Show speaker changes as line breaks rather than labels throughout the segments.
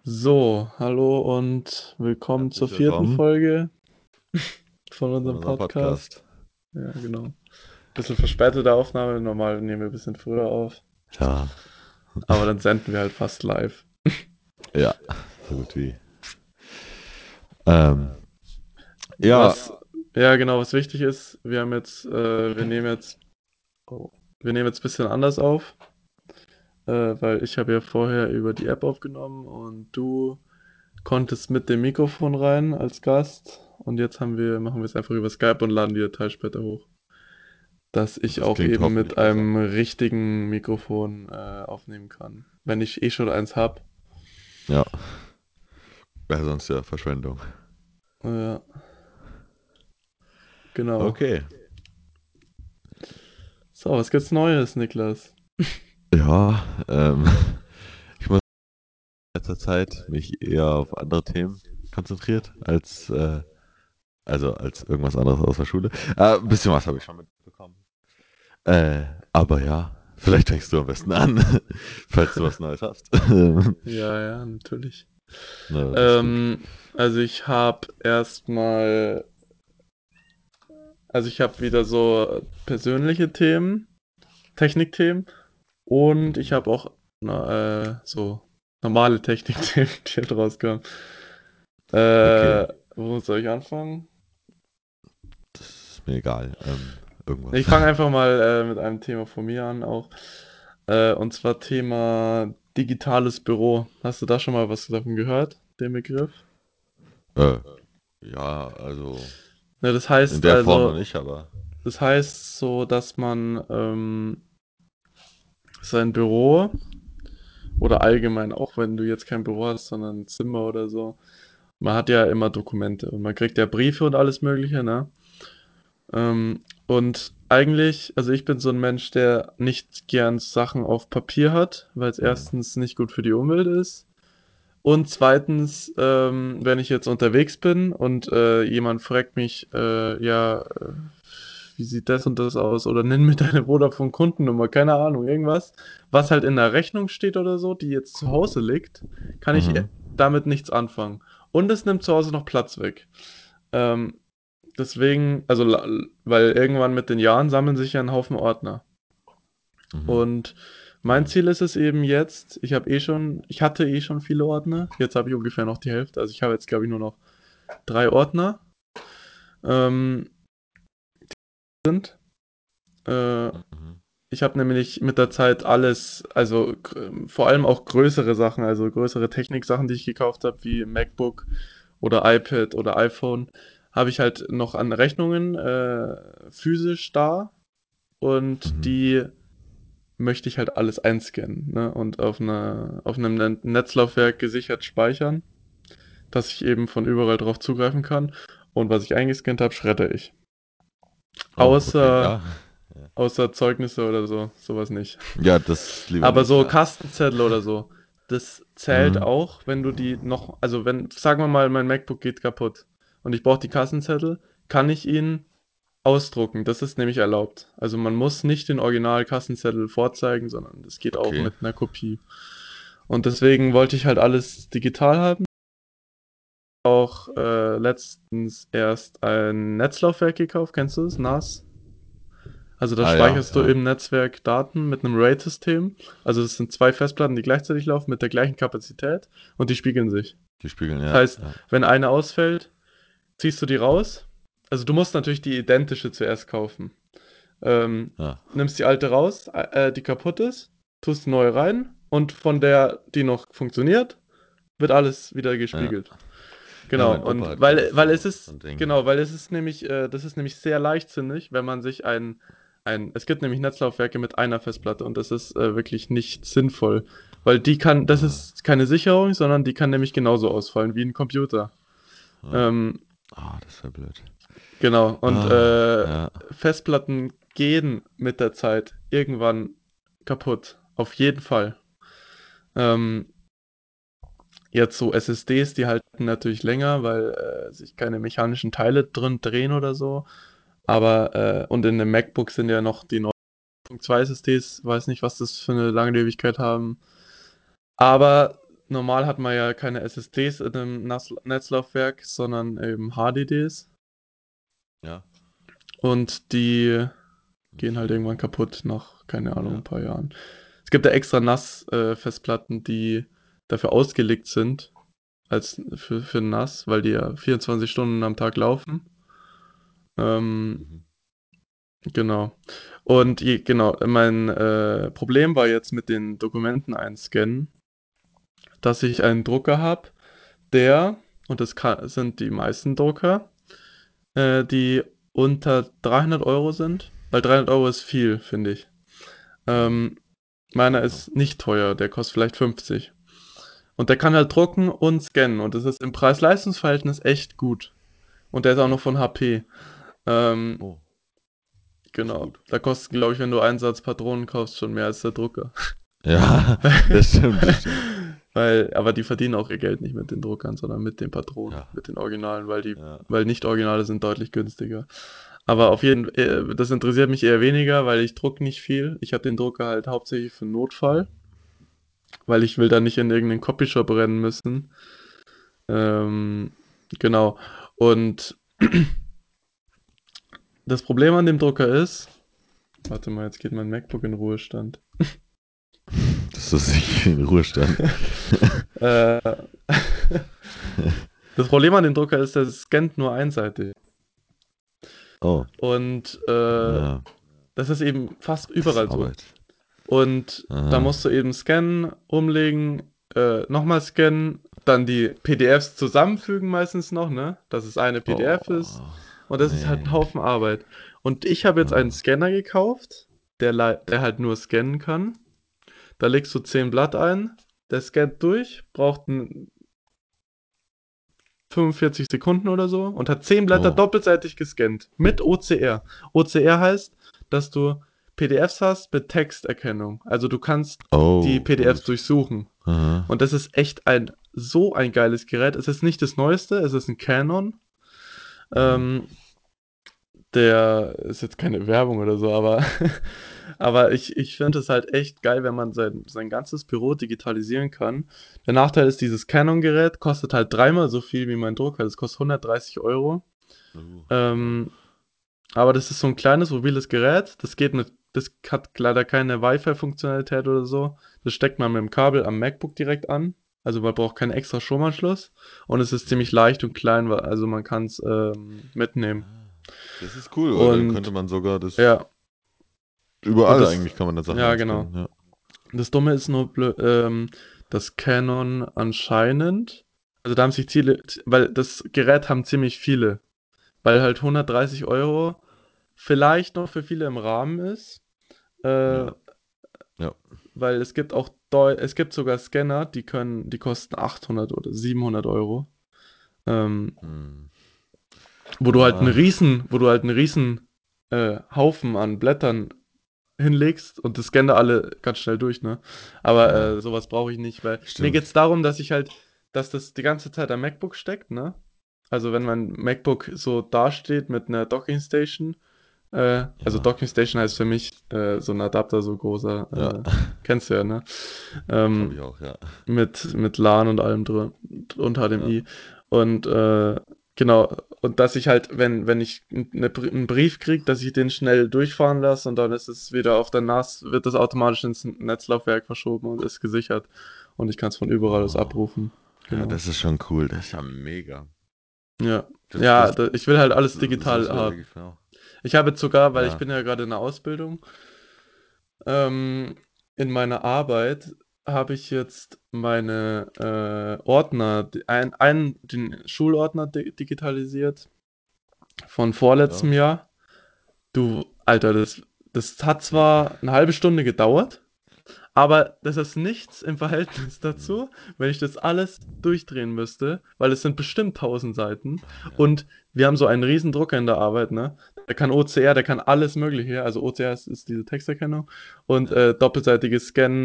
So, hallo und willkommen zur
Herzlich
vierten
willkommen
Folge von
von
unserem
unserem
Podcast.
Podcast.
Ja, genau. Bisschen verspätete Aufnahme, normal nehmen wir ein bisschen früher auf,
Ja,
aber dann senden wir halt fast live.
ja, so gut wie. Ähm, ja,
Was, ja genau, was wichtig ist, wir haben jetzt, wir nehmen jetzt, oh, wir nehmen jetzt ein bisschen anders auf, weil ich habe ja vorher über die App aufgenommen und du konntest mit dem Mikrofon rein als Gast und jetzt machen wir es einfach über Skype und laden die Datei später hoch. Dass ich
das
auch
klingt
eben
hoffentlich
mit
besser.
einem richtigen Mikrofon aufnehmen kann. Wenn ich eh schon eins habe.
Ja, wäre sonst ja Verschwendung.
Ja, genau.
Okay.
So, was gibt's Neues, Niklas?
Ja, ich muss in letzter Zeit mich eher auf andere Themen konzentriert, als irgendwas anderes außer Schule. Ein bisschen was habe ich schon mitbekommen. Äh, aber ja, vielleicht fängst du am besten an, falls du was Neues hast.
Ja, ja, natürlich.
Na, das ist gut.
Also ich habe wieder so persönliche Themen, Technikthemen und ich
Mhm.
habe auch so normale Technikthemen, die halt rauskamen.
Okay,
Wo soll ich anfangen?
das ist mir egal. Irgendwas.
Ich fange einfach mal mit einem Thema von mir an auch. Und zwar Thema digitales Büro. Hast du da schon mal was davon gehört, den Begriff?
Äh, ja, also
Ja, das
in
heißt
der Form noch
also,
nicht, aber
das heißt so, dass man sein Büro oder allgemein, auch wenn du jetzt kein Büro hast, sondern ein Zimmer oder so, man hat ja immer Dokumente und man kriegt ja Briefe und alles Mögliche, ne? Und eigentlich, also ich bin so ein Mensch, der nicht gern Sachen auf Papier hat, weil es
hm,
erstens nicht gut für die Umwelt ist. Und zweitens, wenn ich jetzt unterwegs bin und jemand fragt mich, wie sieht das und das aus? Oder nenn mir deine Vodafone-Kundennummer, keine Ahnung, irgendwas, was halt in der Rechnung steht oder so, die jetzt zu Hause liegt, kann ich
mhm,
damit nichts anfangen. Und es nimmt zu Hause noch Platz weg. Ähm, Deswegen, also, weil irgendwann mit den Jahren sammeln sich ja ein Haufen Ordner.
mhm,
Und mein Ziel ist es eben jetzt, ich hatte eh schon viele Ordner, jetzt habe ich ungefähr noch die Hälfte, also ich habe jetzt glaube ich nur noch 3 Ordner, ähm, sind. Äh,
mhm,
Ich habe nämlich mit der Zeit alles, also vor allem auch größere Sachen, also größere Techniksachen, die ich gekauft habe, wie MacBook oder iPad oder iPhone, habe ich halt noch an Rechnungen physisch da und
mhm.
die möchte ich halt alles einscannen, ne? Und auf einem Netzlaufwerk gesichert speichern, dass ich eben von überall drauf zugreifen kann. Und was ich eingescannt habe, schredder ich.
Oh, okay,
Außer,
ja. Ja,
außer Zeugnisse oder so, sowas nicht.
ja, das lieber
Aber
nicht,
so
ja.
Kastenzettel oder so, das zählt
Mhm.
auch, wenn du die noch, also wenn, sagen wir mal, mein MacBook geht kaputt und ich brauche die Kassenzettel, kann ich ihn ausdrucken. Das ist nämlich erlaubt. Also man muss nicht den Original-Kassenzettel vorzeigen, sondern das geht auch
Okay.
mit einer Kopie. Und deswegen wollte ich halt alles digital haben. Auch letztens erst ein Netzlaufwerk gekauft. Kennst du das? NAS? Also da
Ah ja,
speicherst du
ja.
im Netzwerk Daten mit einem RAID-System. Also das sind zwei Festplatten, die gleichzeitig laufen mit der gleichen Kapazität und die spiegeln sich.
Die spiegeln,
Das
ja,
heißt,
ja.
wenn eine ausfällt, ziehst du die raus. Also du musst natürlich die identische zuerst kaufen.
Ja,
Nimmst die alte raus, die kaputt ist, tust die neue rein und von der, die noch funktioniert, wird alles wieder
ja.
gespiegelt.
Ja,
Genau,
mein Opa
und
hat, glaube ich, so ein Ding.
weil es ist nämlich, das ist nämlich sehr leichtsinnig, wenn man sich es gibt nämlich Netzlaufwerke mit einer Festplatte und das ist wirklich nicht sinnvoll, weil das
Ja,
ist keine Sicherung, sondern die kann nämlich genauso ausfallen wie ein Computer.
ja.
Ähm,
Ah, das wäre blöd.
genau, und
Ah, ja.
Festplatten gehen mit der Zeit irgendwann kaputt, auf jeden Fall. Ähm, Jetzt so SSDs, die halten natürlich länger, weil sich keine mechanischen Teile drin drehen oder so. Aber, und in dem MacBook sind ja noch die 9.2 SSDs, weiß nicht, was das für eine Langlebigkeit haben. Aber normal hat man ja keine SSDs in einem Netzlaufwerk, sondern eben HDDs.
Ja.
Und die gehen halt irgendwann kaputt nach, keine Ahnung,
Ja.
ein paar Jahren. Es gibt ja extra NAS-Festplatten, die dafür ausgelegt sind, für NAS, weil die ja 24 Stunden am Tag laufen. Ähm,
Mhm.
genau. Und genau, mein Problem war jetzt mit den Dokumenten einscannen, dass ich einen Drucker habe, der, und sind die meisten Drucker, die unter 300 Euro sind, weil 300 Euro ist viel, finde ich.
Mhm.
Ähm, Meiner
Super.
ist nicht teuer, der kostet vielleicht 50. Und der kann halt drucken und scannen und das ist im Preis-Leistungs-Verhältnis echt gut. Und der ist auch noch von HP. Ähm,
Oh, das ist ja
genau.
gut.
Da kostet, glaube ich, wenn du einen Satz Patronen kaufst, schon mehr als der Drucker.
Ja, das stimmt, das stimmt.
Aber die verdienen auch ihr Geld nicht mit den Druckern, sondern mit den Patronen,
Ja,
mit den Originalen,
ja.
weil Nicht-Originale sind deutlich günstiger. Aber auf jeden Fall, das interessiert mich eher weniger, weil ich druck nicht viel. Ich habe den Drucker halt hauptsächlich für Notfall, weil ich will da nicht in irgendeinen Copyshop rennen müssen. Ähm, genau. Und das Problem an dem Drucker ist, warte mal, jetzt geht mein MacBook in Ruhestand.
Das ist nicht in Ruhestand.
äh, Das Problem an dem Drucker ist, der scannt nur einseitig.
Oh,
Und
ja,
das ist eben fast
das ist
überall so.
Arbeit.
Und da
Aha.
musst du eben scannen, umlegen, nochmal scannen, dann die PDFs zusammenfügen meistens noch, ne? Dass es eine PDF ist.
Oh,
Und das ist halt ein
nee.
Haufen Arbeit. Und ich habe jetzt einen
Ah.
Scanner gekauft, der halt nur scannen kann. Da legst du 10 Blatt ein, der scannt durch, braucht 45 Sekunden oder so und hat 10 Blätter
Oh,
doppelseitig gescannt mit OCR. OCR heißt, dass du PDFs hast mit Texterkennung. Also du kannst die
oh,
PDFs
gut.
durchsuchen.
Aha.
Und das ist echt so ein geiles Gerät. Es ist nicht das Neueste, es ist ein Canon.
Mhm.
Ähm, Der ist jetzt keine Werbung oder so, aber, aber ich finde es halt echt geil, wenn man sein ganzes Büro digitalisieren kann. Der Nachteil ist, dieses Canon-Gerät kostet halt dreimal so viel wie mein Drucker. Das kostet 130 Euro.
Ja.
Ähm, aber das ist so ein kleines mobiles Gerät. Das hat leider keine Wi-Fi-Funktionalität oder so. Das steckt man mit dem Kabel am MacBook direkt an. Also man braucht keinen extra Stromanschluss. Und es ist ziemlich
Mhm.
leicht und klein, also man kann es mitnehmen.
Ah, das ist cool, weil dann könnte
Und
man sogar das
ja, und
überall eigentlich kann man da Sachen
ja, genau.
einscannen, ja.
Das Dumme ist nur, dass Canon anscheinend, also da haben sich weil das Gerät haben ziemlich viele, weil halt 130 Euro vielleicht noch für viele im Rahmen ist, äh,
Ja, ja.
weil es gibt sogar Scanner, die kosten 800 oder 700 Euro, ähm,
Hm.
wo
Ja,
du halt einen riesen Haufen an Blättern hinlegst und das scannt alle ganz schnell durch, ne? Aber
ja,
sowas brauche ich nicht, weil mir
stimmt.
geht's darum, dass das die ganze Zeit am MacBook steckt, ne? Also wenn mein MacBook so dasteht mit einer Docking Station, also
Ja,
Docking Station heißt für mich so ein Adapter, so
ja,
großer, kennst du ja, ne?
habe
Ähm,
ich auch, ja.
mit LAN und allem drin und
Ja.
HDMI. Und genau, und dass ich halt, wenn ich einen Brief kriege, dass ich den schnell durchfahren lasse und dann ist es wieder auf der NAS, wird das automatisch ins Netzlaufwerk verschoben und ist gesichert. Und ich kann es von überall aus
Oh.
abrufen.
Ja,
Genau.
das ist schon cool. Das ist ja mega.
Ja.
Das,
Ja,
das,
ich will halt alles
das
digital
wäre
haben.
wirklich ja.
Ich habe jetzt sogar, weil ich
Ja,
bin ja gerade in der Ausbildung, in meiner Arbeit habe ich jetzt meine Ordner, den Schulordner digitalisiert von
ja.
vorletztem Jahr. Du, Alter, das hat zwar eine halbe Stunde gedauert, aber das ist nichts im Verhältnis
Hm.
dazu, wenn ich das alles durchdrehen müsste, weil es sind bestimmt 1000 Seiten
Ja.
und wir haben so einen riesen Drucker in der Arbeit, ne? Der kann OCR, der kann alles Mögliche, also OCR ist diese Texterkennung und
Ja.
doppelseitiges Scannen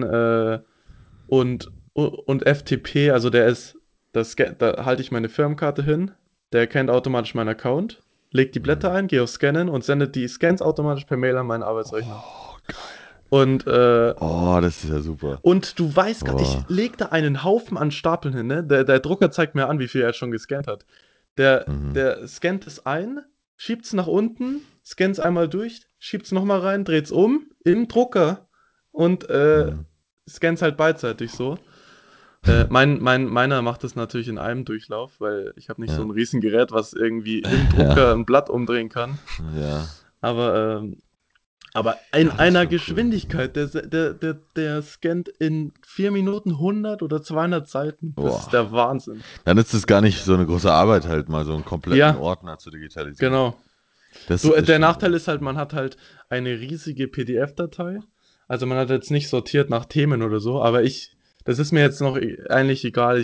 und FTP, also da halte ich meine Firmenkarte hin, der erkennt automatisch meinen Account, legt die Blätter
Hm.
ein, gehe auf Scannen und sendet die Scans automatisch per Mail an meinen Arbeitsrechner.
Oh, geil.
Und,
Oh, das ist ja super.
und du weißt,
Oh.
ich leg da einen Haufen an Stapeln hin, ne? Der Drucker zeigt mir an, wie viel er schon gescannt hat.
Mhm.
Der scannt es ein, schiebt es nach unten, scannt es einmal durch, schiebt es nochmal rein, dreht es um im Drucker und
Mhm.
scannt es halt beidseitig so. Meiner macht das natürlich in einem Durchlauf, weil ich habe nicht so
Ja.
ein Riesengerät, was irgendwie im Drucker
Ja.
ein Blatt umdrehen kann.
Ja.
Aber, aber in
Ja, das ist
einer
schon cool.
Geschwindigkeit, der scannt in 4 Minuten 100 oder 200 Seiten. Das ist
Boah.
der Wahnsinn.
Dann ist es gar nicht so eine große Arbeit, halt mal so einen kompletten
Ja,
Ordner zu digitalisieren.
genau.
Das
Du,
ist
der
schon
Nachteil
sehr
ist halt,
cool.
man hat halt eine riesige PDF-Datei. Also man hat jetzt nicht sortiert nach Themen oder so, aber das ist mir jetzt noch eigentlich egal.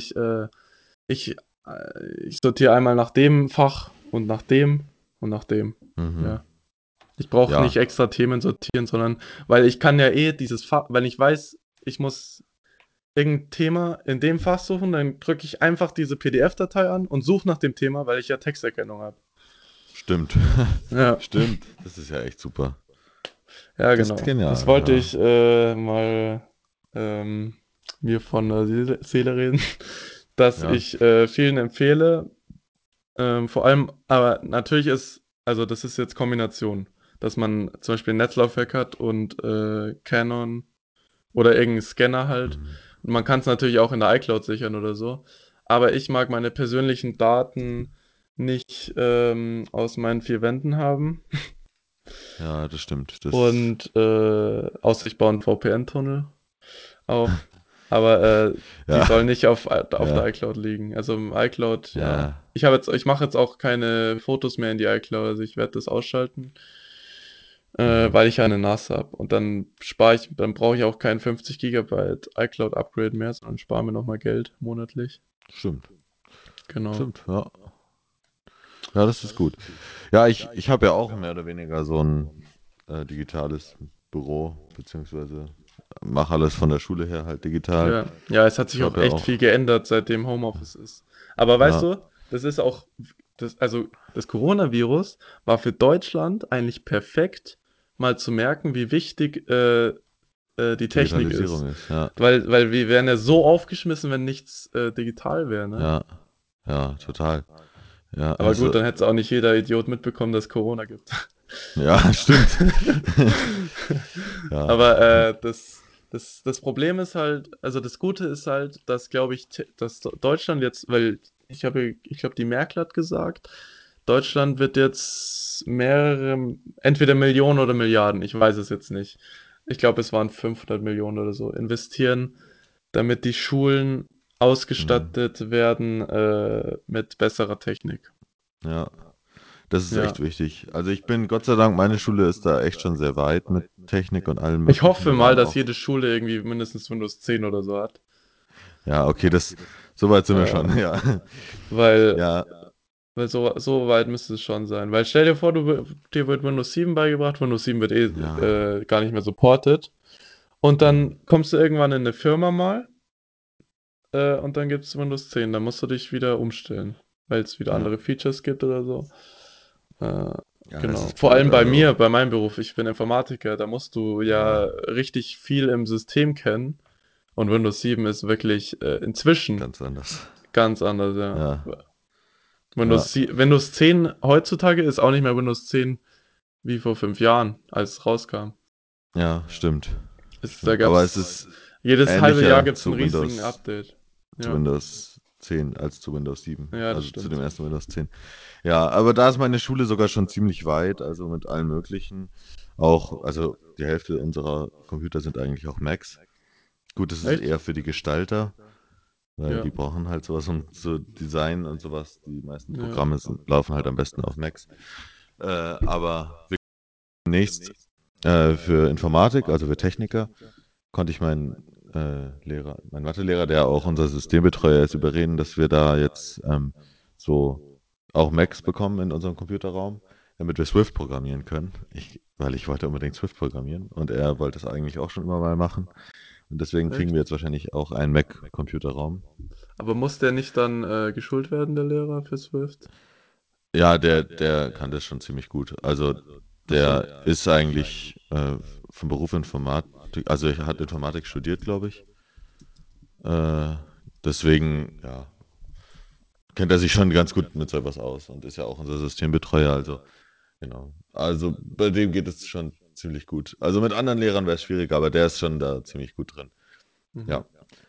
Ich sortiere einmal nach dem Fach und nach dem und nach dem.
Mhm.
Ja. Ich brauche nicht
Ja,
extra Themen sortieren, sondern weil ich kann ja dieses Fach, wenn ich weiß, ich muss irgendein Thema in dem Fach suchen, dann drücke ich einfach diese PDF-Datei an und suche nach dem Thema, weil ich ja Texterkennung habe.
stimmt.
Ja,
Stimmt. Das ist ja echt super.
ja,
Das ist
genau. Das
genial,
wollte
ja.
ich mal ähm, mir von der Seele reden, dass
Ja.
ich vielen empfehle. Vor allem, aber natürlich ist, also das ist jetzt Kombination, dass man zum Beispiel ein Netzlaufwerk hat und Canon oder irgendeinen Scanner halt.
Mhm.
Und man kann es natürlich auch in der iCloud sichern oder so. Aber ich mag meine persönlichen Daten nicht aus meinen vier Wänden haben.
Ja, das stimmt. Das,
Und außer ich baue einen VPN-Tunnel auf. Aber die
ja,
sollen nicht auf der
ja,
iCloud liegen. Also im iCloud, ja.
ja.
Ich mache jetzt auch keine Fotos mehr in die iCloud. Also ich werde das ausschalten,
Mhm.
weil ich ja eine NAS habe. Und dann brauche ich auch kein 50 Gigabyte iCloud Upgrade mehr, sondern spare mir nochmal Geld monatlich.
Stimmt.
Genau.
Stimmt, ja. Ja, das ist gut. Ja, ich habe ja auch mehr oder weniger so ein digitales Büro, beziehungsweise mache alles von der Schule her halt digital.
Ja, ja, es hat
Ich
sich auch
habe ja
echt
auch,
viel geändert, seitdem Homeoffice ist. Aber weißt
ja,
du, das ist auch, also das Coronavirus war für Deutschland eigentlich perfekt, mal zu merken, wie wichtig die Technik ist.
Digitalisierung ist, ja,
Weil wir wären ja so aufgeschmissen, wenn nichts digital wäre, ne?
ja, ja, total. Ja,
Aber gut,
also,
dann hätte es auch nicht jeder Idiot mitbekommen, dass es Corona gibt.
ja, stimmt. Ja,
Aber das Problem ist halt, also das Gute ist halt, dass, glaube ich, dass Deutschland jetzt, weil ich glaube, die Merkel hat gesagt, Deutschland wird jetzt mehrere, entweder Millionen oder Milliarden, ich weiß es jetzt nicht. Ich glaube, es waren 500 Millionen oder so, investieren, damit die Schulen
hm,
ausgestattet werden mit besserer Technik.
ja, das ist
Ja.
echt wichtig. Also ich bin, Gott sei Dank, meine Schule ist da echt schon sehr weit mit Technik und allem
Ich
Möglichen.
hoffe
Wir
mal,
haben
dass
auch,
jede Schule irgendwie mindestens Windows 10 oder so hat.
ja, okay, so weit sind wir schon,
Ähm,
ja.
weil
Ja,
Weil so weit müsste es schon sein. Weil stell dir vor, dir wird Windows 7 beigebracht, Windows 7 wird
ja,
gar nicht mehr supported. Und
hm,
dann kommst du irgendwann in eine Firma mal und dann gibt es Windows 10. Dann musst du dich wieder umstellen, weil es wieder
ja,
andere Features gibt oder so. Äh,
ja, das
genau.
ist
Vor
blöd.
allem bei
Also,
mir, bei meinem Beruf, ich bin Informatiker, da musst du ja
ja,
richtig viel im System kennen. Und Windows 7 ist wirklich inzwischen
ganz anders.
ganz anders, ja.
Ja, ja,
Windows 10 heutzutage ist auch nicht mehr Windows 10 wie vor 5 Jahren, als es rauskam.
ja, stimmt.
Da
Stimmt. Aber es
gab's
ist
jedes halbe Jahr
ähnlicher
gibt's einen riesigen Update.
Zu
Ja,
Windows 10 als zu Windows 7.
ja, das
Also zu dem
stimmt.
ersten Windows 10. Ja, aber da ist meine Schule sogar schon ziemlich weit, also mit allen möglichen. Auch, also die Hälfte unserer Computer sind eigentlich auch Macs. Gut, das ist
Echt?
eher für die Gestalter, weil
Ja,
die brauchen halt sowas um zu Design und sowas. Die meisten
ja.
Programme laufen halt am besten auf Macs. Aber demnächst für Informatik, also für Techniker, konnte ich meinen Mathelehrer, der auch unser Systembetreuer ist, überreden, dass wir da jetzt so auch Macs bekommen in unserem Computerraum, damit wir Swift programmieren können. Weil ich wollte unbedingt Swift programmieren und er wollte es eigentlich auch schon immer mal machen. Und deswegen kriegen
Echt?
wir jetzt wahrscheinlich auch einen Mac-Computerraum.
Aber muss der nicht dann geschult werden, der Lehrer für Swift?
Ja, der kann das schon ziemlich gut. Also
Achso.
Der ist eigentlich vom Beruf Informatik, also er hat Informatik studiert, glaube ich. Äh, deswegen, ja, kennt er sich schon ganz gut mit sowas aus und ist ja auch unser Systembetreuer, also genau. Also bei dem geht es schon ziemlich gut. Also mit anderen Lehrern wäre es schwieriger, aber der ist schon da ziemlich gut drin.
Mhm.
Ja,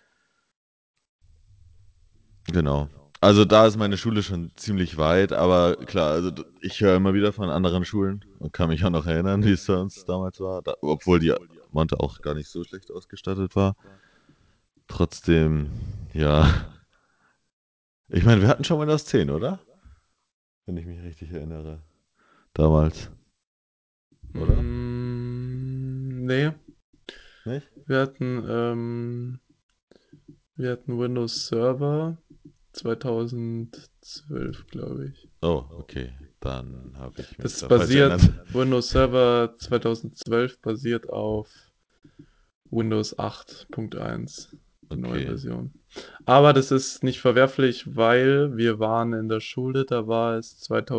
genau. Also da ist meine Schule schon ziemlich weit, aber klar, also ich höre immer wieder von anderen Schulen und kann mich auch noch erinnern, wie es bei uns damals war, obwohl die Monte auch gar nicht so schlecht ausgestattet war. Trotzdem, ja. Ich meine, wir hatten schon Windows 10, oder? Wenn ich mich richtig erinnere. Damals, oder?
Nee,
Nicht?
wir hatten, wir hatten Windows Server 2012, glaube ich.
Oh, okay. Dann habe ich mich
Das
da falsch erinnert.
basiert, Windows Server 2012 basiert auf Windows 8.1, die neue
Okay.
Version. Aber das ist nicht verwerflich, weil wir waren in der Schule, da war es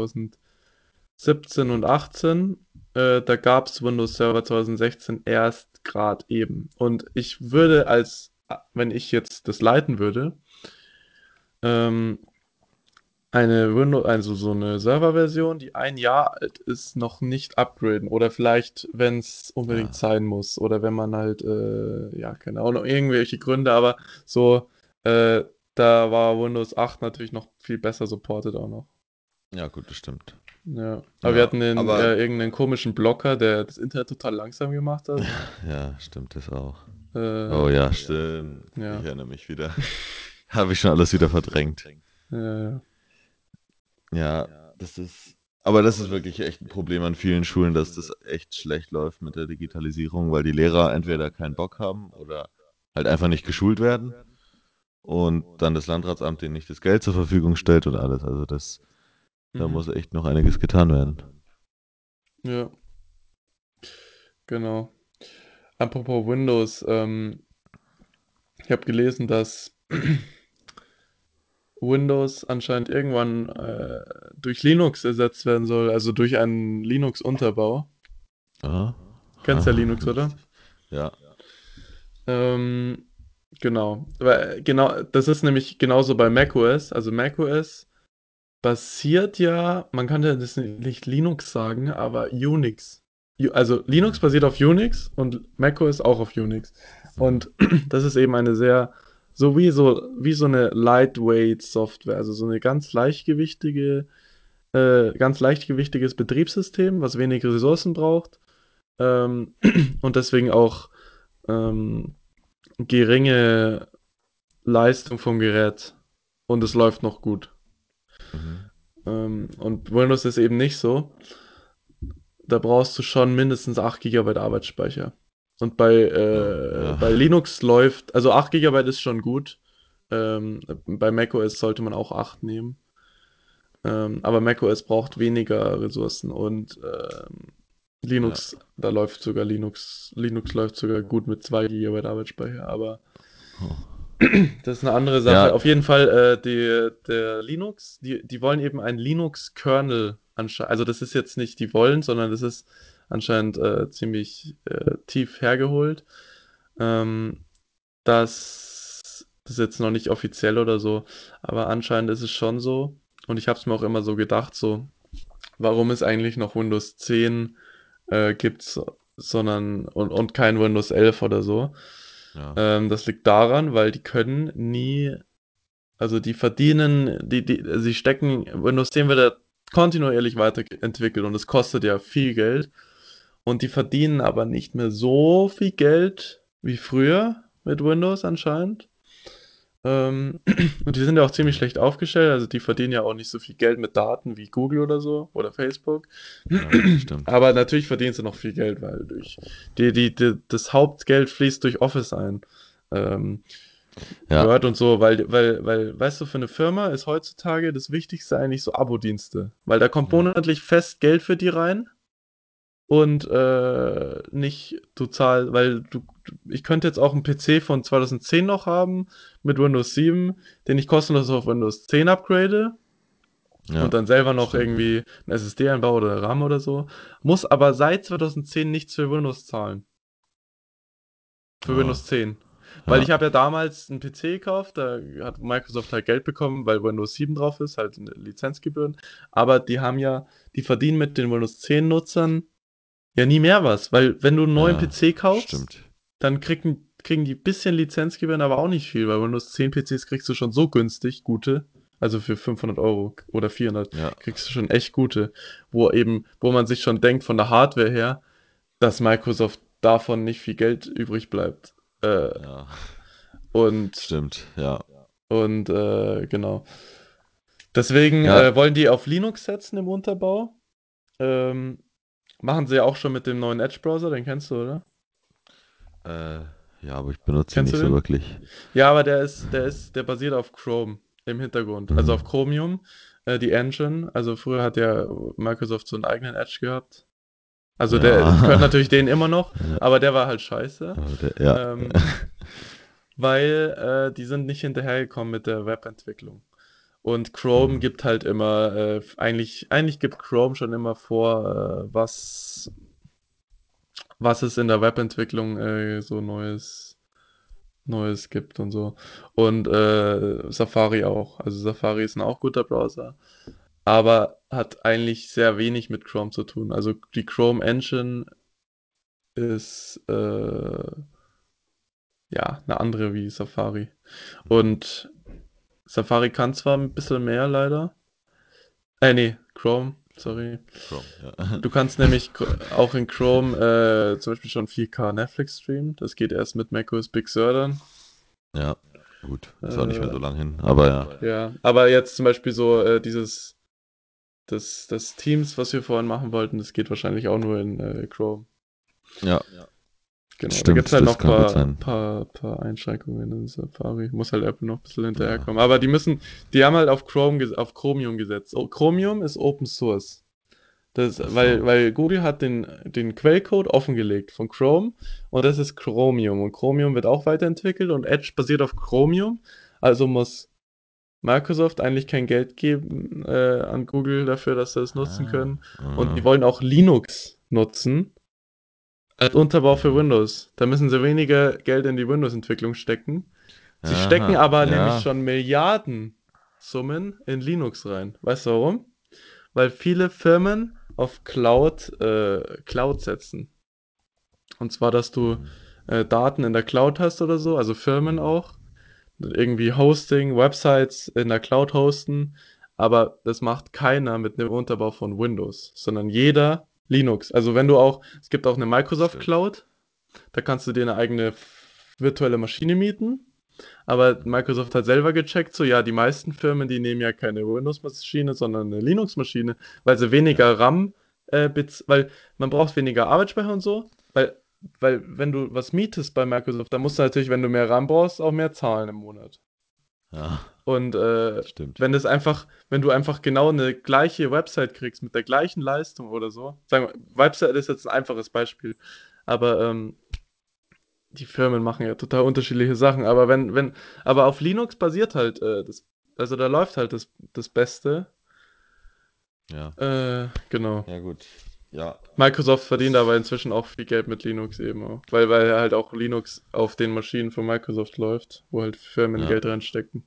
2017 und 18. Da gab es Windows Server 2016 erst gerade eben. Und ich würde wenn ich jetzt das leiten würde, ähm, also so eine Serverversion, die ein Jahr alt ist, noch nicht upgraden. Oder vielleicht, wenn es unbedingt
Ja.
sein muss. Oder wenn man halt, ja, keine Ahnung, irgendwelche Gründe, aber so, äh, da war Windows 8 natürlich noch viel besser supported auch noch.
Ja, gut, das stimmt.
Ja. Aber wir
Ja,
hatten
aber
irgendeinen komischen Blocker, der das Internet total langsam gemacht hat.
ja, stimmt das auch.
Äh,
Oh ja, stimmt. Ich
ja.
erinnere mich wieder. Habe ich schon alles wieder verdrängt.
Ja.
Ja, das ist. Aber das ist wirklich echt ein Problem an vielen Schulen, dass das echt schlecht läuft mit der Digitalisierung, weil die Lehrer entweder keinen Bock haben oder halt einfach nicht geschult werden und dann das Landratsamt denen nicht das Geld zur Verfügung stellt und alles. Also da
Mhm.
muss echt noch einiges getan werden.
Ja, genau. Apropos Windows, ich habe gelesen, dass Windows anscheinend irgendwann durch Linux ersetzt werden soll, also durch einen Linux-Unterbau.
Ja,
Kennst ja Linux, oder?
lustig. Ja.
Ähm, genau. Genau, das ist nämlich genauso bei macOS. Also macOS basiert ja, man kann ja das nicht Linux sagen, aber Unix. Also Linux basiert auf Unix und macOS auch auf Unix.
Mhm.
Und das ist eben eine sehr, wie so eine Lightweight Software, also so eine ganz leichtgewichtiges Betriebssystem, was wenig Ressourcen braucht ähm, und deswegen auch ähm, geringe Leistung vom Gerät und es läuft noch gut.
Mhm.
Und Windows ist eben nicht so. Da brauchst du schon mindestens 8 Gigabyte Arbeitsspeicher. Und
Oh, ja.
bei Linux läuft, also 8 Gigabyte ist schon gut. Bei macOS sollte man auch 8 nehmen. Aber macOS braucht weniger Ressourcen und
Ja.
Da läuft sogar Linux läuft sogar gut mit 2 Gigabyte Arbeitsspeicher, aber
Oh.
das ist eine andere Sache.
Ja.
Auf jeden Fall, der Linux, die wollen eben einen Linux-Kernel anscheinend. Also das ist jetzt nicht die wollen, sondern das ist anscheinend ziemlich tief hergeholt. Ähm, das ist jetzt noch nicht offiziell oder so, aber anscheinend ist es schon so. Und ich habe es mir auch immer so gedacht, so, warum es eigentlich noch Windows 10 gibt, und kein Windows 11 oder so.
Ja.
Das liegt daran, weil die können nie, also die verdienen, sie stecken, Windows 10 wird ja kontinuierlich weiterentwickelt und es kostet ja viel Geld. Und die verdienen aber nicht mehr so viel Geld wie früher mit Windows anscheinend. Und die sind ja auch ziemlich
Mhm.
schlecht aufgestellt, also die verdienen ja auch nicht so viel Geld mit Daten wie Google oder so oder Facebook.
Ja, gut, das stimmt.
Aber natürlich verdienen sie noch viel Geld, weil das Hauptgeld fließt durch Office ein. Ähm,
Ja.
Word und so, weil, weißt du, für eine Firma ist heutzutage das Wichtigste eigentlich so Abo-Dienste. Weil da kommt
Ja.
monatlich fest Geld für die rein und nicht du zahlst, ich könnte jetzt auch einen PC von 2010 noch haben mit Windows 7, den ich kostenlos auf Windows 10 upgrade und
Ja,
dann selber noch
stimmt.
irgendwie ein SSD einbauen oder RAM oder so. Muss aber seit 2010 nichts für Windows zahlen. Für
Ah,
Windows 10. Weil
ja,
ich habe ja damals einen PC gekauft, da hat Microsoft halt Geld bekommen, weil Windows 7 drauf ist, halt Lizenzgebühren. Aber die verdienen mit den Windows 10 Nutzern ja nie mehr was, weil wenn du einen neuen
ja,
PC kaufst,
stimmt.
dann kriegen die bisschen Lizenzgebühren, aber auch nicht viel, weil Windows 10 PCs kriegst du schon so günstig, gute. Also für 500 € oder 400
Ja,
kriegst du schon echt gute, wo man sich schon denkt von der Hardware her, dass Microsoft davon nicht viel Geld übrig bleibt. Äh,
ja,
und
stimmt. Ja,
genau. Deswegen
ja,
wollen die auf Linux setzen im Unterbau. Ähm, machen sie ja auch schon mit dem neuen Edge-Browser, den kennst du, oder?
äh, ja, aber ich benutze ihn
Kennst du
nicht so
den?
wirklich.
Ja, aber der basiert auf Chrome im Hintergrund, also auf
Mhm.
Chromium, die Engine. Also früher hat ja Microsoft so einen eigenen Edge gehabt. Also der gehört
Ja,
natürlich denen immer noch,
ja,
aber der war halt scheiße.
aber ja,
Ähm, weil die sind nicht hinterhergekommen mit der Webentwicklung. Und Chrome
mhm.
gibt halt immer, eigentlich gibt Chrome schon immer vor, was es in der Webentwicklung so Neues gibt und so. Und Safari auch. Also Safari ist ein auch guter Browser, aber hat eigentlich sehr wenig mit Chrome zu tun. Also die Chrome Engine ist ja eine andere wie Safari.
Mhm.
Und Safari kann zwar ein bisschen mehr leider. Nee, Chrome, sorry.
Chrome, ja.
Du kannst nämlich auch in Chrome zum Beispiel schon 4K Netflix streamen. Das geht erst mit macOS Big Sur dann.
Ja, gut, ist auch nicht mehr
Äh,
so lang hin, aber ja.
ja, aber jetzt zum Beispiel so das Teams, was wir vorhin machen wollten, das geht wahrscheinlich auch nur in Chrome.
Ja,
Genau, da gibt es
stimmt,
halt
das
noch ein
kann gut sein.
paar Einschränkungen in Safari. Muss halt Apple noch ein bisschen
Ja,
hinterherkommen. Aber die haben halt auf auf Chromium gesetzt. Oh, Chromium ist Open Source.
ach so.
Weil Google hat den Quellcode offengelegt von Chrome und das ist Chromium. Und Chromium wird auch weiterentwickelt und Edge basiert auf Chromium. Also muss Microsoft eigentlich kein Geld geben an Google dafür, dass sie es nutzen
Ah,
können. Und die
mhm.
wollen auch Linux nutzen als Unterbau für
Mhm.
Windows. Da müssen sie weniger Geld in die Windows-Entwicklung stecken. Sie stecken
Aha,
aber nämlich
ja.
schon Milliarden Summen in Linux rein. Weißt du warum? Weil viele Firmen auf Cloud setzen. Und zwar, dass du
Mhm.
Daten in der Cloud hast oder so, also Firmen
Mhm.
auch. Irgendwie Hosting, Websites in der Cloud hosten. Aber das macht keiner mit einem Unterbau von Windows, sondern jeder Linux. Also wenn du auch, es gibt auch eine Microsoft
Stimmt.
Cloud, da kannst du dir eine eigene virtuelle Maschine mieten. Aber
Mhm.
Microsoft hat selber gecheckt, so ja, die meisten Firmen, die nehmen ja keine Windows-Maschine, sondern eine Linux-Maschine, weil sie
Ja.
weniger RAM, weil man braucht weniger Arbeitsspeicher und so, weil wenn du was mietest bei Microsoft, dann musst du natürlich, wenn du mehr RAM brauchst, auch mehr zahlen im Monat.
Ja,
Und
stimmt.
wenn du einfach genau eine gleiche Website kriegst mit der gleichen Leistung oder so, sagen wir, Website ist jetzt ein einfaches Beispiel, aber die Firmen machen ja total unterschiedliche Sachen, aber aber auf Linux basiert halt also da läuft halt das Beste.
Ja.
Genau.
Ja, gut. Ja,
Microsoft verdient
das.
aber inzwischen auch viel Geld mit Linux eben auch, weil halt auch Linux auf den Maschinen von Microsoft läuft, wo halt Firmen
Ja.
Geld reinstecken.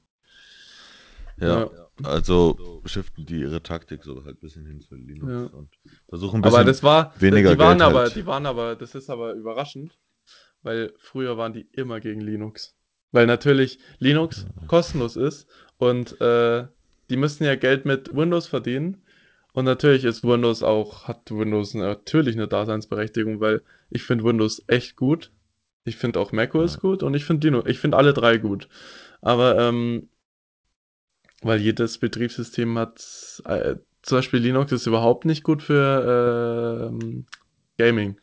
Ja.
Ja,
Also shiften die ihre Taktik so halt ein bisschen hin zu
ja.
Linux und versuchen ein
Aber
bisschen weniger Geld halt.
das ist aber überraschend, weil früher waren die immer gegen Linux. Weil natürlich Linux kostenlos ist und die müssen ja Geld mit Windows verdienen. Und natürlich hat Windows natürlich eine Daseinsberechtigung, weil ich finde Windows echt gut. Ich finde auch
Ja.
macOS gut und ich finde alle drei gut. Aber weil jedes Betriebssystem hat, zum Beispiel Linux ist überhaupt nicht gut für Gaming.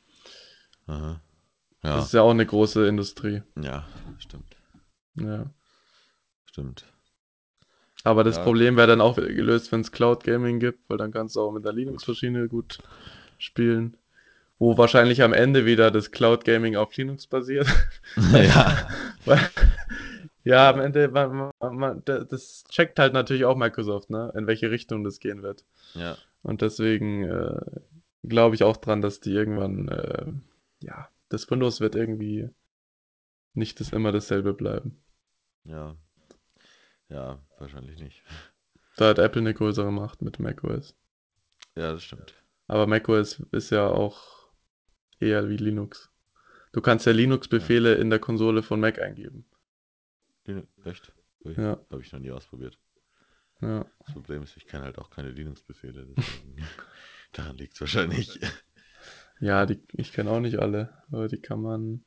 Aha.
Das
Ja.
ist ja auch eine große Industrie.
Ja, stimmt.
Ja.
Stimmt.
Aber das
Ja.
Problem wäre dann auch wieder gelöst, wenn es Cloud Gaming gibt, weil dann kannst du auch mit der
Gut.
Linux-Maschine gut spielen. Wo wahrscheinlich am Ende wieder das Cloud Gaming auf Linux basiert. weil,
Ja.
weil Ja, am Ende, das checkt halt natürlich auch Microsoft, ne? In welche Richtung das gehen wird.
Ja,
Und deswegen glaube ich auch dran, dass die irgendwann, ja, das Windows wird irgendwie nicht immer dasselbe bleiben.
ja, ja, wahrscheinlich nicht.
Da hat Apple eine größere Macht mit macOS.
Ja, das stimmt.
Aber macOS ist ja auch eher wie Linux. Du kannst ja
Ja.
Linux-Befehle in der Konsole von Mac eingeben.
Echt? Ui,
Ja,
habe ich noch nie ausprobiert.
ja.
Das Problem ist, ich kenne halt auch keine Linux-Befehle, deswegen daran liegt es wahrscheinlich.
Ja, ich kenne auch nicht alle, aber die kann man.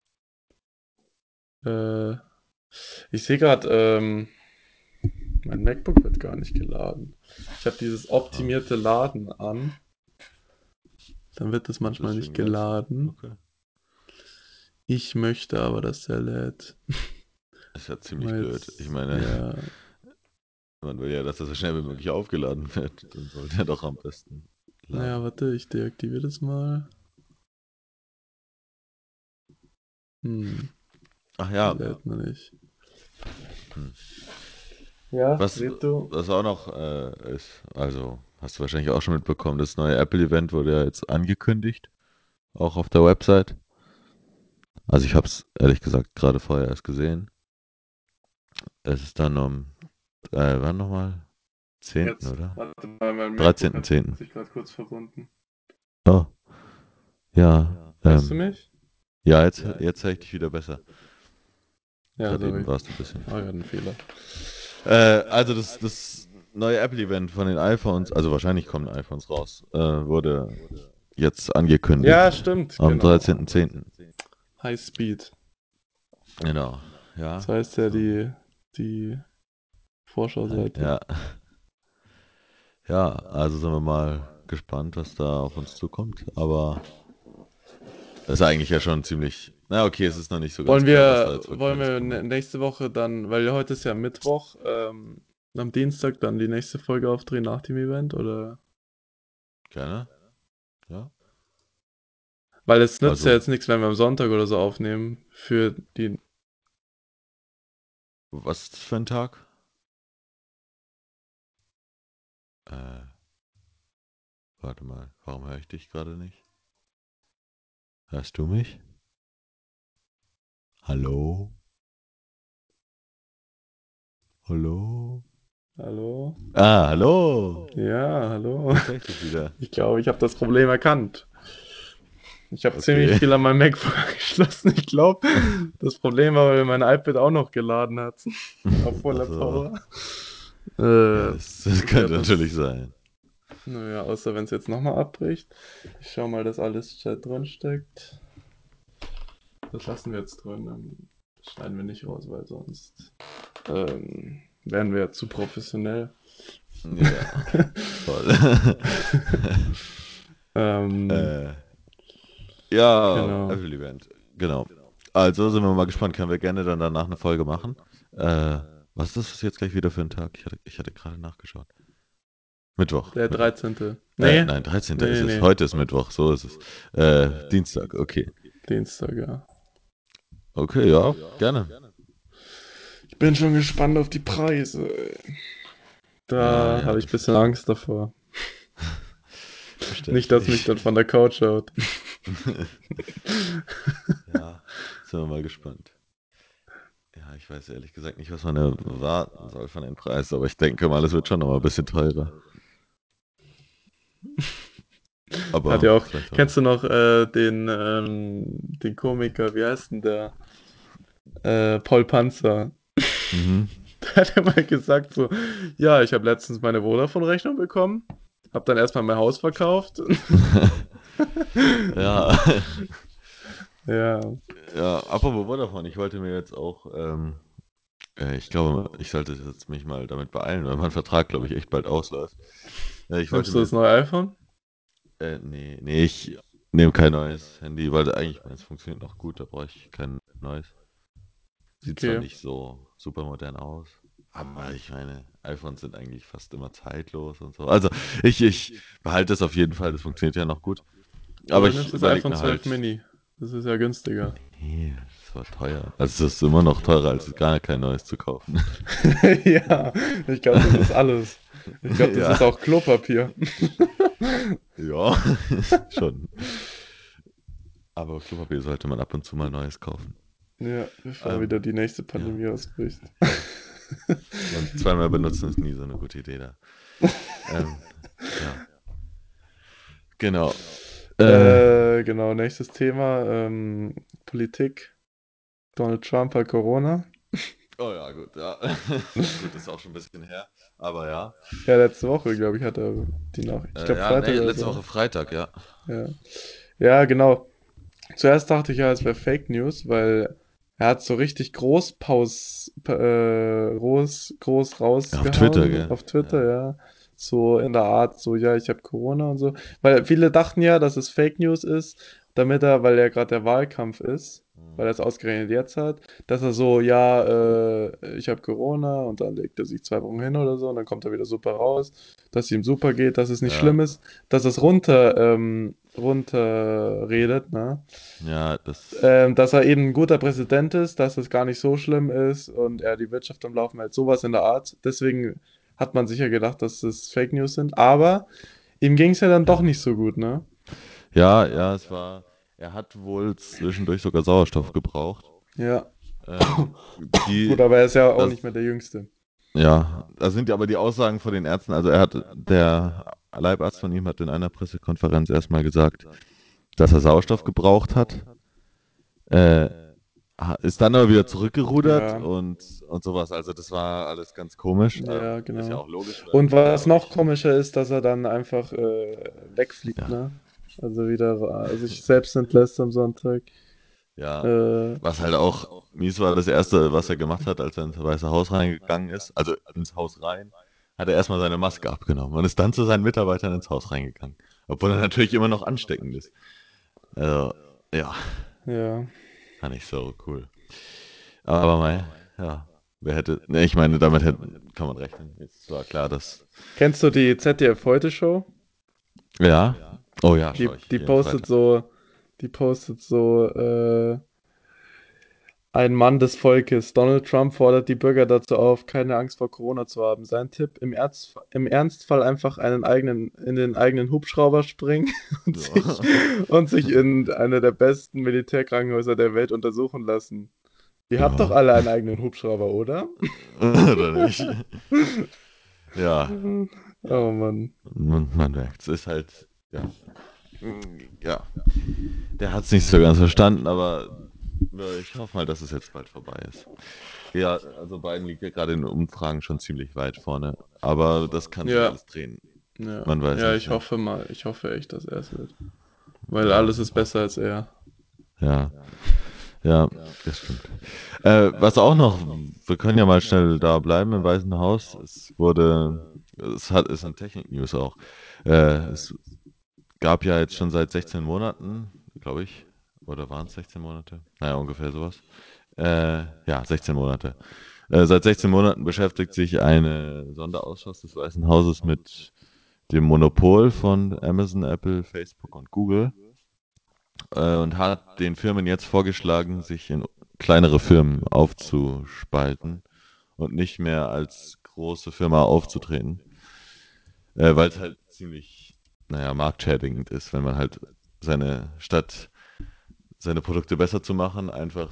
Äh, Ich sehe gerade, mein MacBook wird gar nicht geladen. Ich habe dieses
Aha,
optimierte Laden an. Dann wird es
und
manchmal nicht
deswegen lädt's nicht.
geladen.
Okay.
Ich möchte aber, dass der lädt.
Ist ja ziemlich
Weil
blöd. Ich
jetzt,
meine,
ja.
man will ja, dass das so schnell wie möglich aufgeladen wird. Dann sollte er doch am besten
Naja,
laden.
warte, ich deaktiviere das mal. Hm,
Ach
der
ja,
lädt noch nicht.
hm.
Ja,
Was,
red du.
was auch noch ist, also hast du wahrscheinlich auch schon mitbekommen, das neue Apple-Event wurde ja jetzt angekündigt, auch auf der Website. Also ich habe es ehrlich gesagt gerade vorher erst gesehen. Es ist dann wann nochmal? 10.
Jetzt,
oder?
warte mal, mein MacBook
Dreizehnten
hat
Zehnten.
sich gerade kurz verbunden.
Oh, ja.
Hörst du mich?
Ja, jetzt höre ich dich wieder besser.
Ja,
Gerade eben
sorry.
warst du ein bisschen.
Oh, ja, ein Fehler.
Also das neue Apple-Event von den iPhones, also wahrscheinlich kommen iPhones raus, wurde jetzt
Ja,
angekündigt
stimmt,
am
genau.
13.10.
High Speed.
Genau,
Das
ja.
heißt ja
So.
die Vorschauseite.
Ja, ja, also sind wir mal gespannt, was da auf uns zukommt. Aber das ist eigentlich ja schon ziemlich. Na, okay, es ist noch nicht so ganz klar, was da jetzt wirklich
Wollen
alles
wir
kommen wird.
nächste Woche dann, weil heute ist ja Mittwoch, am Dienstag dann die nächste Folge aufdrehen nach dem Event, oder?
Gerne? Ja.
Weil es nützt ja
Also,
jetzt nichts, wenn wir am Sonntag oder so aufnehmen für die.
was ist das für ein Tag? Äh, warte mal, warum höre ich dich gerade nicht? Hörst du mich? Hallo? Hallo?
Hallo?
Hallo.
Ja, hallo.
Jetzt höre ich dich wieder.
Ich glaube, ich habe das Problem erkannt. Ich habe ziemlich
Okay.
viel an meinem MacBook angeschlossen. Ich glaube, das Problem war, weil mein iPad auch noch geladen hat. Auf voller
Also,
Power.
ja, das
Ich
könnte
werde
natürlich
das.
sein.
Naja, außer wenn es jetzt nochmal abbricht. Ich schau mal, dass alles drin steckt. Das lassen wir jetzt drin. Das schneiden wir nicht raus, weil sonst wären wir zu professionell.
Ja, voll.
ähm,
äh, ja,
genau.
Apple Event. Genau. Also sind wir mal gespannt. Können wir gerne dann danach eine Folge machen. Äh, was ist das jetzt gleich wieder für ein Tag? Ich hatte gerade nachgeschaut. Mittwoch,
Der
Mittwoch.
13. Nee,
Nein, 13.
nee,
ist es.
nee.
Heute ist Mittwoch, so ist es. Dienstag, okay.
Dienstag, ja.
Okay, ja, gerne.
Ich bin schon gespannt auf die Preise.
Ja,
Da
ja,
habe ich ein
das
bisschen
verstehe
Angst
ich.
davor. Nicht, dass mich
Verständlich.
dann von der Couch haut.
Ja, sind wir mal gespannt. Ja, ich weiß ehrlich gesagt nicht, was man erwarten soll von den Preisen, aber ich denke mal, es wird schon noch mal ein bisschen teurer.
Hat
Aber
ja auch.
vielleicht auch.
Kennst du noch den Komiker, wie heißt denn der? Paul Panzer.
Mhm.
Der hat ja mal gesagt so, ja, ich habe letztens meine Vodafone-Rechnung bekommen, habe dann erstmal mein Haus verkauft.
Ja,
Ja,
ja, apropos Vodafone, ich wollte mir jetzt auch, ich glaube, ich sollte jetzt mich mal damit beeilen, weil mein Vertrag, glaube ich, echt bald ausläuft. Ich wollte
nimmst du
mir,
das neue iPhone?
nee, ich nehme kein neues Handy, weil eigentlich meins funktioniert noch gut, da brauche ich kein neues. Sieht zwar
Okay.
nicht so super modern aus, aber ich meine, iPhones sind eigentlich fast immer zeitlos und so. Also ich behalte es auf jeden Fall, das funktioniert ja noch gut. Aber
Oder
ich
nimmst du das
überlege
iPhone
mir
12
halt,
Mini? Das ist ja günstiger.
nee, war teuer. Also es ist immer noch teurer, als gar kein neues zu kaufen.
Ja, ich glaube, das ist alles. Ich glaube, das
Ja,
ist auch Klopapier.
ja, schon. Aber Klopapier sollte man ab und zu mal neues kaufen.
Ja, bevor wieder
Ähm,
die nächste
ja.
Pandemie ausbricht.
Und zweimal benutzen ist nie so eine gute Idee da. Ähm, ja, genau.
Genau, nächstes Thema. Politik. Donald Trump hat Corona.
Oh ja, gut, ja. Gut, das ist auch schon ein bisschen her. Aber ja.
Ja, letzte Woche, glaube ich, hat er die Nachricht. Ich glaube,
Ja,
Freitag
nee,
oder
letzte
so.
Woche Freitag, ja.
Ja. Ja, genau. Zuerst dachte ich ja, es wäre Fake News, weil er hat so richtig groß
Ja, auf Twitter,
rausgehauen
gell?
auf Twitter,
Ja.
ja. So in der Art, so, ja, ich habe Corona und so. Weil viele dachten ja, dass es Fake News ist, weil ja gerade der Wahlkampf ist, weil er es ausgerechnet jetzt hat, dass er so, ja, ich habe Corona und dann legt er sich 2 Wochen hin oder so und dann kommt er wieder super raus, dass es ihm super geht, dass es nicht
Ja,
schlimm ist, dass es runter redet, ne?
ja, das.
Dass er eben ein guter Präsident ist, dass es gar nicht so schlimm ist und er die Wirtschaft am Laufen hält, sowas in der Art. Deswegen hat man sicher gedacht, dass es Fake News sind, aber ihm ging es ja dann doch
Ja.
nicht so gut, ne?
Ja, ja, es war. Er hat wohl zwischendurch sogar Sauerstoff gebraucht.
Ja.
Die,
Gut, aber er ist ja auch
das,
nicht mehr der Jüngste.
ja, da sind ja aber die Aussagen von den Ärzten. Also der Leibarzt von ihm hat in einer Pressekonferenz erstmal gesagt, dass er Sauerstoff gebraucht hat. Äh, ist dann aber wieder zurückgerudert
Ja,
und sowas. Also das war alles ganz komisch.
ja,
Ist ja
genau.
auch logisch, weil
Und
der ist
was
auch
noch
nicht.
komischer ist, dass er dann einfach wegfliegt,
Ja,
ne? Also wieder sich selbst entlässt am Sonntag.
ja.
Äh,
Was halt auch mies war, das Erste, was er gemacht hat, als er ins Weiße Haus reingegangen ist, also ins Haus rein, hat er erstmal seine Maske abgenommen und ist dann zu seinen Mitarbeitern ins Haus reingegangen. Obwohl er natürlich immer noch ansteckend ist. Also, ja,
ja.
fand ich so cool. Aber mal, ja, wer hätte, ne, ich meine, kann man rechnen. Jetzt war klar, dass,
Kennst du die ZDF Heute Show?
ja, oh ja,
Die,
schaue ich
die
jeden
postet
Freitag.
so, die postet so, ein Mann des Volkes. Donald Trump fordert die Bürger dazu auf, keine Angst vor Corona zu haben. Sein Tipp, im Ernstfall einfach in den eigenen Hubschrauber springen
Ja.
und sich in einer der besten Militärkrankenhäuser der Welt untersuchen lassen. Ihr habt doch
Ja.
alle einen eigenen Hubschrauber, oder?
Oder nicht? Ja,
Oh
ja.
Mann.
Man merkt, es ist halt, ja. Ja, der hat es nicht so ganz verstanden, aber ich hoffe mal, dass es jetzt bald vorbei ist. Ja, also Biden liegt ja gerade in den Umfragen schon ziemlich weit vorne, aber das kann sich
Ja,
alles drehen.
ja.
Man weiß
Ja,
es
ich
nicht.
hoffe mal, ich hoffe echt, dass er es wird. Weil
Ja,
alles ist besser als er.
ja, ja, das stimmt. Was auch noch, wir können ja mal schnell da bleiben im Weißen Haus. Ist ein Technik-News auch. Es gab ja jetzt schon seit 16 Monaten, glaube ich, oder waren es 16 Monate? Naja, ungefähr sowas. Ja, 16 Monate. Seit 16 Monaten beschäftigt sich ein Sonderausschuss des Weißen Hauses mit dem Monopol von Amazon, Apple, Facebook und Google und hat den Firmen jetzt vorgeschlagen, sich in kleinere Firmen aufzuspalten und nicht mehr als große Firma aufzutreten, weil es halt ziemlich, naja, marktschädigend ist, wenn man halt statt seine Produkte besser zu machen, einfach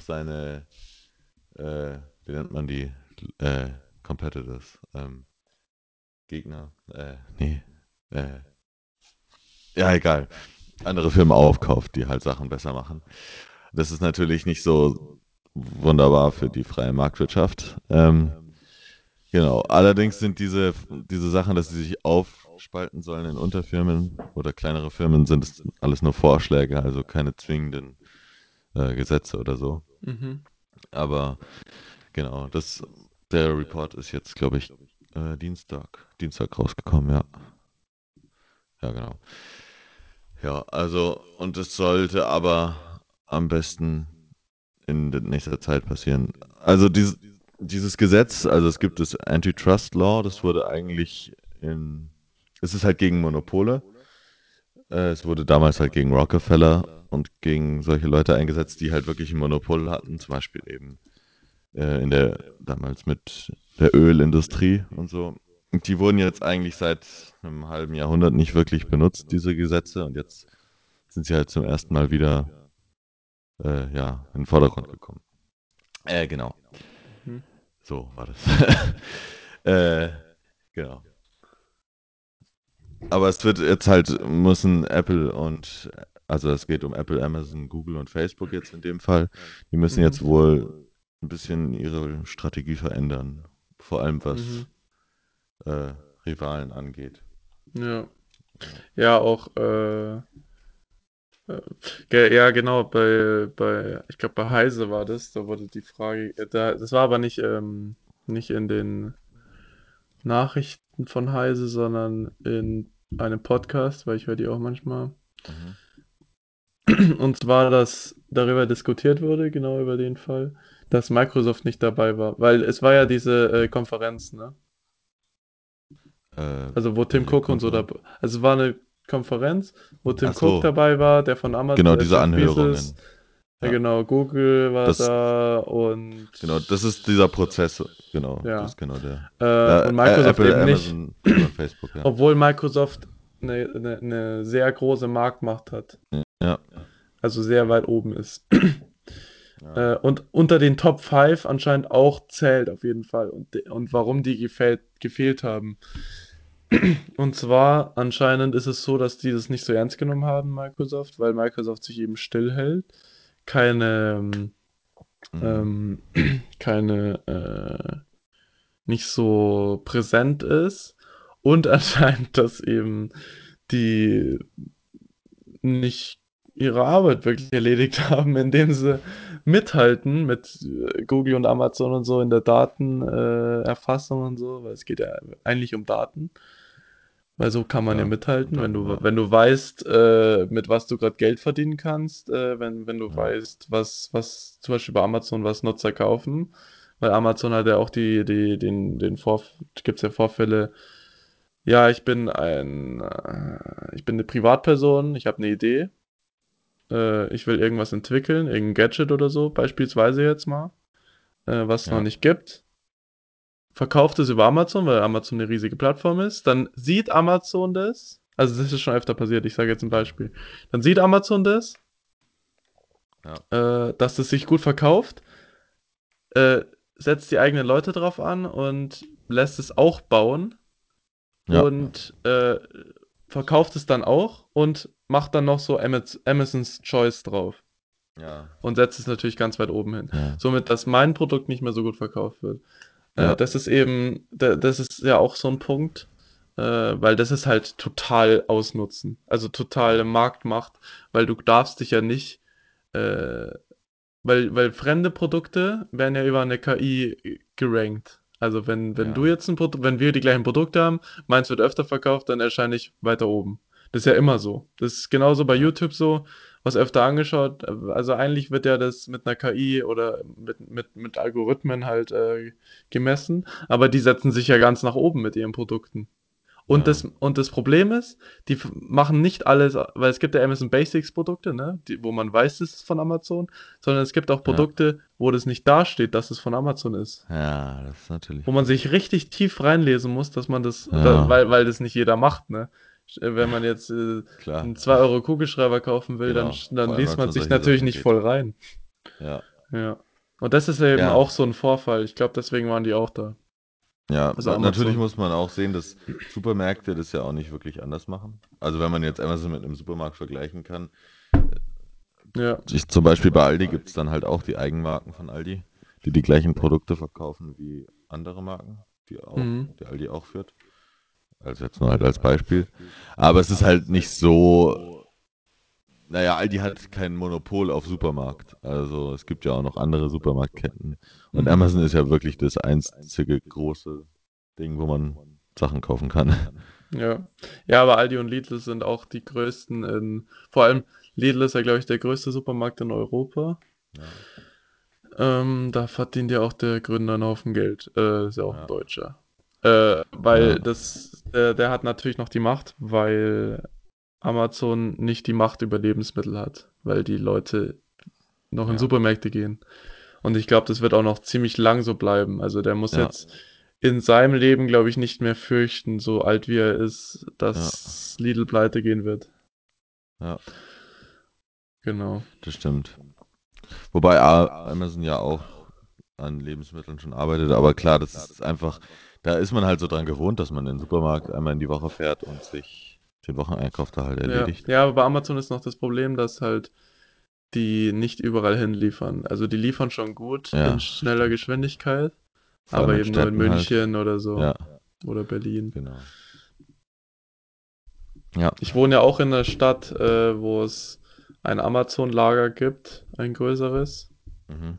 wie nennt man die, äh, Competitors, Gegner, nee, äh, ja, egal, andere Firmen aufkauft, die halt Sachen besser machen. Das ist natürlich nicht so wunderbar für die freie Marktwirtschaft. Genau. Allerdings sind diese Sachen, dass sie sich aufspalten sollen in Unterfirmen oder kleinere Firmen, sind es alles nur Vorschläge, also keine zwingenden Gesetze oder so.
Mhm.
Aber genau, der Report ist jetzt, glaube ich, Dienstag rausgekommen, ja. Ja, genau. Ja, also, und es sollte aber am besten in nächster Zeit passieren. Also dieses Gesetz, also es gibt das Antitrust Law, das wurde eigentlich es ist halt gegen Monopole. Es wurde damals halt gegen Rockefeller und gegen solche Leute eingesetzt, die halt wirklich ein Monopol hatten, zum Beispiel eben damals mit der Ölindustrie und so. Und die wurden jetzt eigentlich seit einem halben Jahrhundert nicht wirklich benutzt, diese Gesetze, und jetzt sind sie halt zum ersten Mal wieder in den Vordergrund gekommen. Genau.
Mhm.
So war das. Genau. Aber es wird jetzt halt, müssen Apple also es geht um Apple, Amazon, Google und Facebook jetzt in dem Fall, die müssen jetzt wohl ein bisschen ihre Strategie verändern. Vor allem was äh, Rivalen angeht.
Ja.
Ja.
Ja, auch, ja, genau, ich glaube, bei Heise war das, da wurde die Frage, das war aber nicht in den Nachrichten von Heise, sondern in einem Podcast, weil ich höre die auch manchmal.
Mhm.
Und zwar, dass darüber diskutiert wurde, genau über den Fall, dass Microsoft nicht dabei war, weil es war ja diese Konferenz, ne? Also wo Tim
Welche
Cook und so
Konferenz?
dabei, also es war eine Konferenz, wo Tim
Ach
Cook
so,
dabei war, der von
genau,
Amazon,
diese
Jeff Bezos,
Anhörungen.
ja
Ja,
genau, Google war
das,
da und
genau, das ist dieser Prozess, genau, das
ja,
ist genau der.
und Microsoft
Apple,
eben nicht,
Amazon, Google und Facebook, ja.
obwohl Microsoft eine sehr große Marktmacht hat,
Ja,
also sehr weit oben ist.
ja,
Und unter den Top 5 anscheinend auch zählt auf jeden Fall. Und warum die gefehlt haben. Und zwar anscheinend ist es so, dass die das nicht so ernst genommen haben, Microsoft, weil Microsoft sich eben stillhält, keine,
mhm.
ähm, keine, nicht so präsent ist. Und anscheinend, dass eben die nicht ihre Arbeit wirklich erledigt haben, indem sie mithalten mit Google und Amazon und so in der Datenerfassung und so, weil es geht ja eigentlich um Daten, weil so kann man ja
Klar, und
mithalten,
dann, ja,
wenn du weißt, mit was du gerade Geld verdienen kannst, wenn du
ja,
weißt, was zum Beispiel bei Amazon, was Nutzer kaufen, weil Amazon hat ja auch gibt's ja Vorfälle, ja, ich bin eine Privatperson, ich habe eine Idee, ich will irgendwas entwickeln, irgendein Gadget oder so, beispielsweise jetzt mal, was es noch
ja,
nicht gibt. Verkauft es über Amazon, weil Amazon eine riesige Plattform ist. Dann sieht Amazon das. Also, das ist schon öfter passiert. Ich sage jetzt ein Beispiel. Dann sieht Amazon das,
ja,
dass es sich gut verkauft, äh, setzt die eigenen Leute drauf an und lässt es auch bauen
ja,
und verkauft es dann auch und macht dann noch so Amazon's Choice drauf.
ja,
Und setzt es natürlich ganz weit oben hin.
ja,
Somit, dass mein Produkt nicht mehr so gut verkauft wird.
ja,
Das ist ja auch so ein Punkt, weil das ist halt total ausnutzen. Also totale Marktmacht, weil du darfst dich ja nicht, äh, weil fremde Produkte werden ja über eine KI gerankt. Also wenn du
ja,
jetzt wenn wir die gleichen Produkte haben, meins wird öfter verkauft, dann erscheine ich weiter oben. Das ist ja immer so. Das ist genauso bei
ja,
YouTube so, was öfter angeschaut. Also eigentlich wird ja das mit einer KI oder mit Algorithmen halt gemessen, aber die setzen sich ja ganz nach oben mit ihren Produkten.
ja,
Und das Problem ist, machen nicht alles, weil es gibt ja Amazon Basics Produkte, ne, wo man weiß, es ist von Amazon, sondern es gibt auch
ja,
Produkte, wo das nicht dasteht, dass es von Amazon ist.
ja, das ist natürlich
Wo man
blöd.
sich richtig tief reinlesen muss, dass man
Ja,
weil das nicht jeder macht, ne. Wenn man jetzt
klar,
einen 2 Euro Kugelschreiber kaufen will,
genau.
dann
Vor allem, wenn
liest
es
man
um
sich
solche
natürlich
Sachen
nicht
geht.
voll rein.
Ja,
Ja. Und das ist eben
ja,
auch so ein Vorfall. Ich glaube, deswegen waren die auch da.
ja.
Also
Natürlich
Amazon.
muss man auch sehen, dass Supermärkte das ja auch nicht wirklich anders machen. Also wenn man jetzt Amazon mit einem Supermarkt vergleichen kann,
Ja.
zum Beispiel bei Aldi gibt es dann halt auch die Eigenmarken von Aldi, die die gleichen Produkte verkaufen wie andere Marken,
Mhm.
die Aldi auch führt. Also jetzt nur halt als Beispiel. Aber es ist halt nicht so, naja, Aldi hat kein Monopol auf Supermarkt. Also es gibt ja auch noch andere Supermarktketten. Und
Mhm.
Amazon ist ja wirklich das einzige große Ding, wo man Sachen kaufen kann.
Ja. Ja, aber Aldi und Lidl sind auch die größten vor allem Lidl ist ja, glaube ich, der größte Supermarkt in Europa.
Ja,
Da verdient ja auch der Gründer einen Haufen Geld. Ist ja auch ein
ja,
Deutscher.
ja,
Weil der hat natürlich noch die Macht, weil Amazon nicht die Macht über Lebensmittel hat, weil die Leute noch in
Ja,
Supermärkte gehen. Und ich glaube, das wird auch noch ziemlich lang so bleiben. Also der muss
ja,
jetzt in seinem Leben, glaube ich, nicht mehr fürchten, so alt wie er ist,
ja,
dass Lidl pleite gehen wird.
ja,
Genau.
das stimmt. Wobei Amazon ja auch an Lebensmitteln schon arbeitet, aber klar, das ist einfach, da ist man halt so dran gewohnt, dass man in den Supermarkt einmal in die Woche fährt und sich den Wocheneinkauf da halt
Ja.
erledigt.
Ja, aber bei Amazon ist noch das Problem, dass halt die nicht überall hinliefern. Also die liefern schon gut in
Ja,
schneller
stimmt.
Geschwindigkeit,
Vor allem
aber
in
eben nur in
Städten halt.
München oder so.
Ja,
Oder Berlin.
genau. Ja.
Ich wohne ja auch in einer Stadt, wo es ein Amazon-Lager gibt, ein größeres.
Mhm.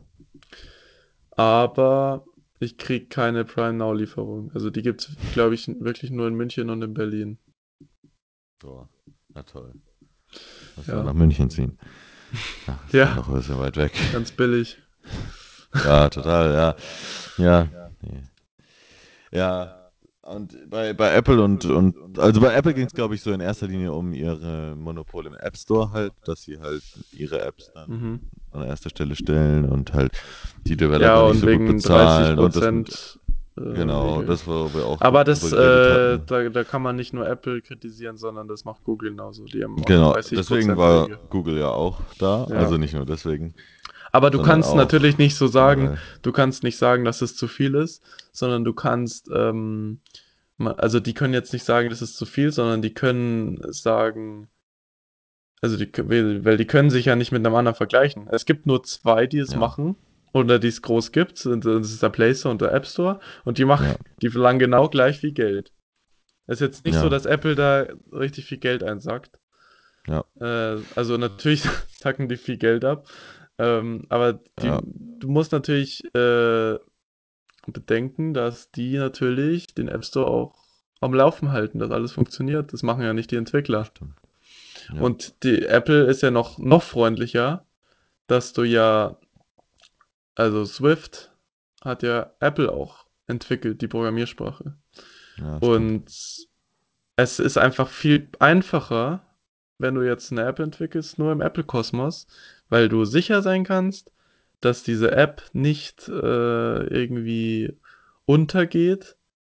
Aber ich krieg keine Prime Now-Lieferung. Also die gibt's, glaube ich, wirklich nur in München und in Berlin.
So, na toll. Muss dann
Ja.
nach München ziehen. Ja, ist dann
Ja,
doch ein bisschen weit weg.
ganz billig.
Ja, total, ja. Ja, nee. Ja, und bei Apple also bei Apple ging es, glaube ich, so in erster Linie um ihre Monopol im App Store halt, dass sie halt ihre Apps dann
Mhm.
an erster Stelle stellen und halt die
Ja,
Developer nicht
und
so gut
wegen dreißig
bezahlen und das mit,
Prozent
genau,
Regel.
das, wo wir auch
Aber
drüber geredet hatten.
da kann man nicht nur Apple kritisieren, sondern das macht Google genauso. Die haben auch eine
Genau,
dreißig
deswegen
Prozent
war
Regel.
Google ja auch da,
Ja.
also nicht nur deswegen,
Aber du
sondern
kannst natürlich
auch
nicht so sagen,
generell.
du kannst nicht sagen, dass es zu viel ist, sondern du kannst, also die können jetzt nicht sagen, das ist zu viel, sondern die können sagen, also weil die können sich ja nicht mit einem anderen vergleichen. Es gibt nur zwei, die es
Ja,
machen oder die es groß gibt, und das ist der Play Store und der App Store und die machen,
ja,
die verlangen genau gleich viel Geld. Es ist jetzt nicht so,
ja,
dass Apple da richtig viel Geld einsackt.
ja,
Also natürlich sacken die viel Geld ab, aber
ja,
du musst natürlich bedenken, dass die natürlich den App Store auch am Laufen halten, dass alles funktioniert. Das machen ja nicht die
das
Entwickler.
stimmt. Ja,
Und die Apple ist ja noch freundlicher, dass du ja, also Swift hat ja Apple auch entwickelt, die Programmiersprache.
ja, stimmt.
Und es ist einfach viel einfacher, wenn du jetzt eine App entwickelst, nur im Apple-Kosmos, weil du sicher sein kannst, dass diese App nicht irgendwie untergeht,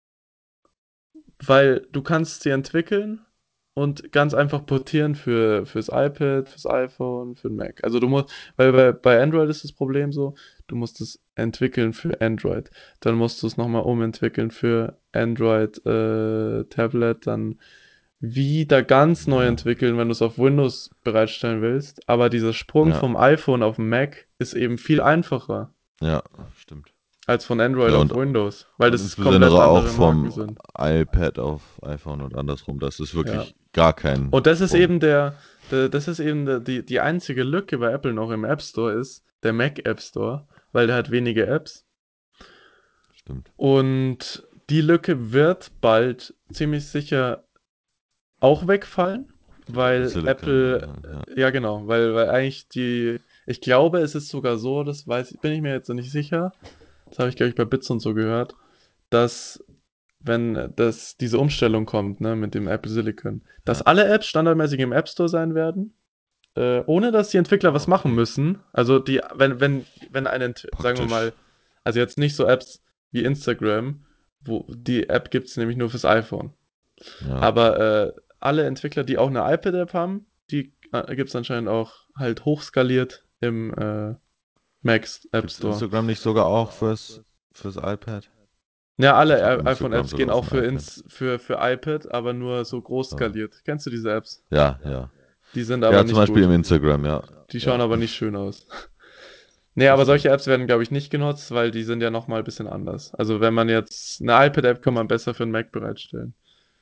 weil du kannst sie entwickeln und ganz einfach portieren fürs iPad, fürs iPhone, für den Mac. Also du musst, weil bei Android ist das Problem so, du musst es entwickeln für Android. Dann musst du es nochmal umentwickeln für Android Tablet, dann wieder ganz neu
Ja,
entwickeln, wenn du es auf Windows bereitstellen willst. Aber dieser Sprung
ja,
vom iPhone auf den Mac ist eben viel einfacher
ja, stimmt.
als von Android
Ja,
auf Windows, weil
und
das komplett
insbesondere auch
andere Marken
vom
sind.
iPad auf iPhone und andersrum. Das ist
Ja.
wirklich gar kein
Und das ist
Sprung.
eben das ist eben die einzige Lücke bei Apple noch im App Store ist der Mac App Store, weil der hat wenige Apps.
Stimmt.
Und die Lücke wird bald ziemlich sicher auch wegfallen,
Durch Apple
weil
Silicon
Apple,
dann halt, ja.
ja genau, weil eigentlich ich glaube, es ist sogar so, bin ich mir jetzt nicht sicher, das habe ich glaube ich bei Bits und so gehört, dass wenn diese Umstellung kommt, ne, mit dem Apple Silicon, dass
Ja.
alle Apps standardmäßig im App Store sein werden, ohne dass die Entwickler
Ah,
was machen
okay.
müssen. Also wenn sagen wir
Praktisch.
mal, also jetzt nicht so Apps wie Instagram, wo die App gibt es nämlich nur fürs iPhone.
Ja.
Aber alle Entwickler, die auch eine iPad-App haben, die gibt es anscheinend auch halt hochskaliert im Mac App
Gibt es
Store.
Instagram nicht sogar auch fürs iPad?
Ja, alle
Ich habe Instagram
iPhone-Apps gehen
sogar auf
auch
dem iPad.
für iPad, aber nur so groß
So.
skaliert. Kennst du diese Apps?
Ja, ja.
Die sind aber
Ja, zum
nicht
Beispiel
gut.
im Instagram, ja.
Die schauen
Ja,
aber nicht schön aus. Nee,
das
aber solche
stimmt.
Apps werden, glaube ich, nicht genutzt, weil die sind ja nochmal ein bisschen anders. Also wenn man jetzt eine iPad-App kann man besser für einen Mac bereitstellen.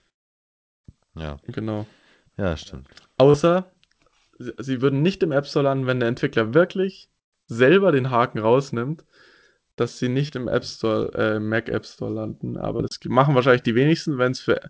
Ja.
Genau.
Ja, stimmt.
Außer, sie würden nicht im App Store landen, wenn der Entwickler wirklich selber den Haken rausnimmt, dass sie nicht im App Store, im Mac App Store landen. Aber das machen wahrscheinlich die wenigsten,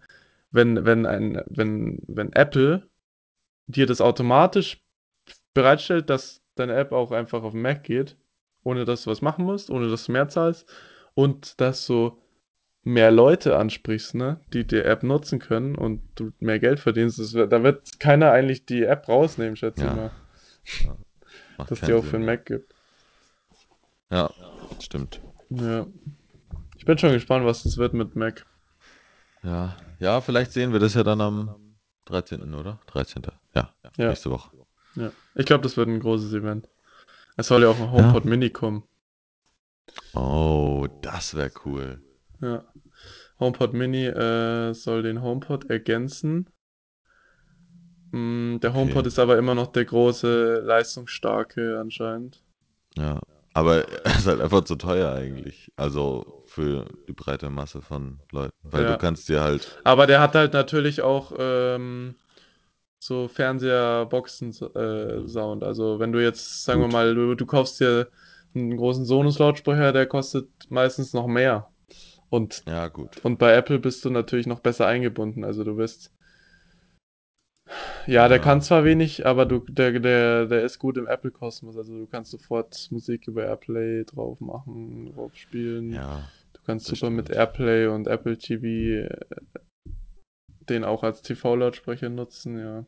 wenn Apple dir das automatisch bereitstellt, dass deine App auch einfach auf den Mac geht, ohne dass du was machen musst, ohne dass du mehr zahlst und dass so mehr Leute ansprichst, ne, die App nutzen können und du mehr Geld verdienst, da wird keiner eigentlich die App rausnehmen, schätze ich
Ja,
mal,
ja, macht
dass die
keinen
auch für
Sinn,
den
ja.
Mac gibt.
Ja, stimmt.
Ja. Ich bin schon gespannt, was das wird mit Mac.
Ja, ja, vielleicht sehen wir das ja dann am 13., oder? 13. Ja,
Ja,
nächste Woche.
ja. Ich glaube, das wird ein großes Event. Es soll ja auch ein
Ja.
HomePod Mini kommen.
Oh, das wäre cool.
Ja. HomePod Mini soll den HomePod ergänzen. Der
Okay,
HomePod ist aber immer noch der große, leistungsstarke anscheinend.
ja. Aber er ist halt einfach zu teuer eigentlich. Also für die breite Masse von Leuten. Weil du
Ja.
kannst dir halt.
Aber der hat halt natürlich auch so Fernseher-Boxen-Sound. Also wenn du jetzt, sagen wir
Gut.
mal, du kaufst dir einen großen Sonos-Lautsprecher, der kostet meistens noch mehr. Und,
Ja, gut.
und bei Apple bist du natürlich noch besser eingebunden. Also du bist, ja, der kann
Ja,
zwar wenig, aber der ist gut im Apple-Kosmos. Also du kannst sofort Musik über AirPlay drauf machen, drauf spielen.
ja,
Du kannst
das
super mit
stimmt.
AirPlay und Apple TV den auch als TV-Lautsprecher nutzen, ja.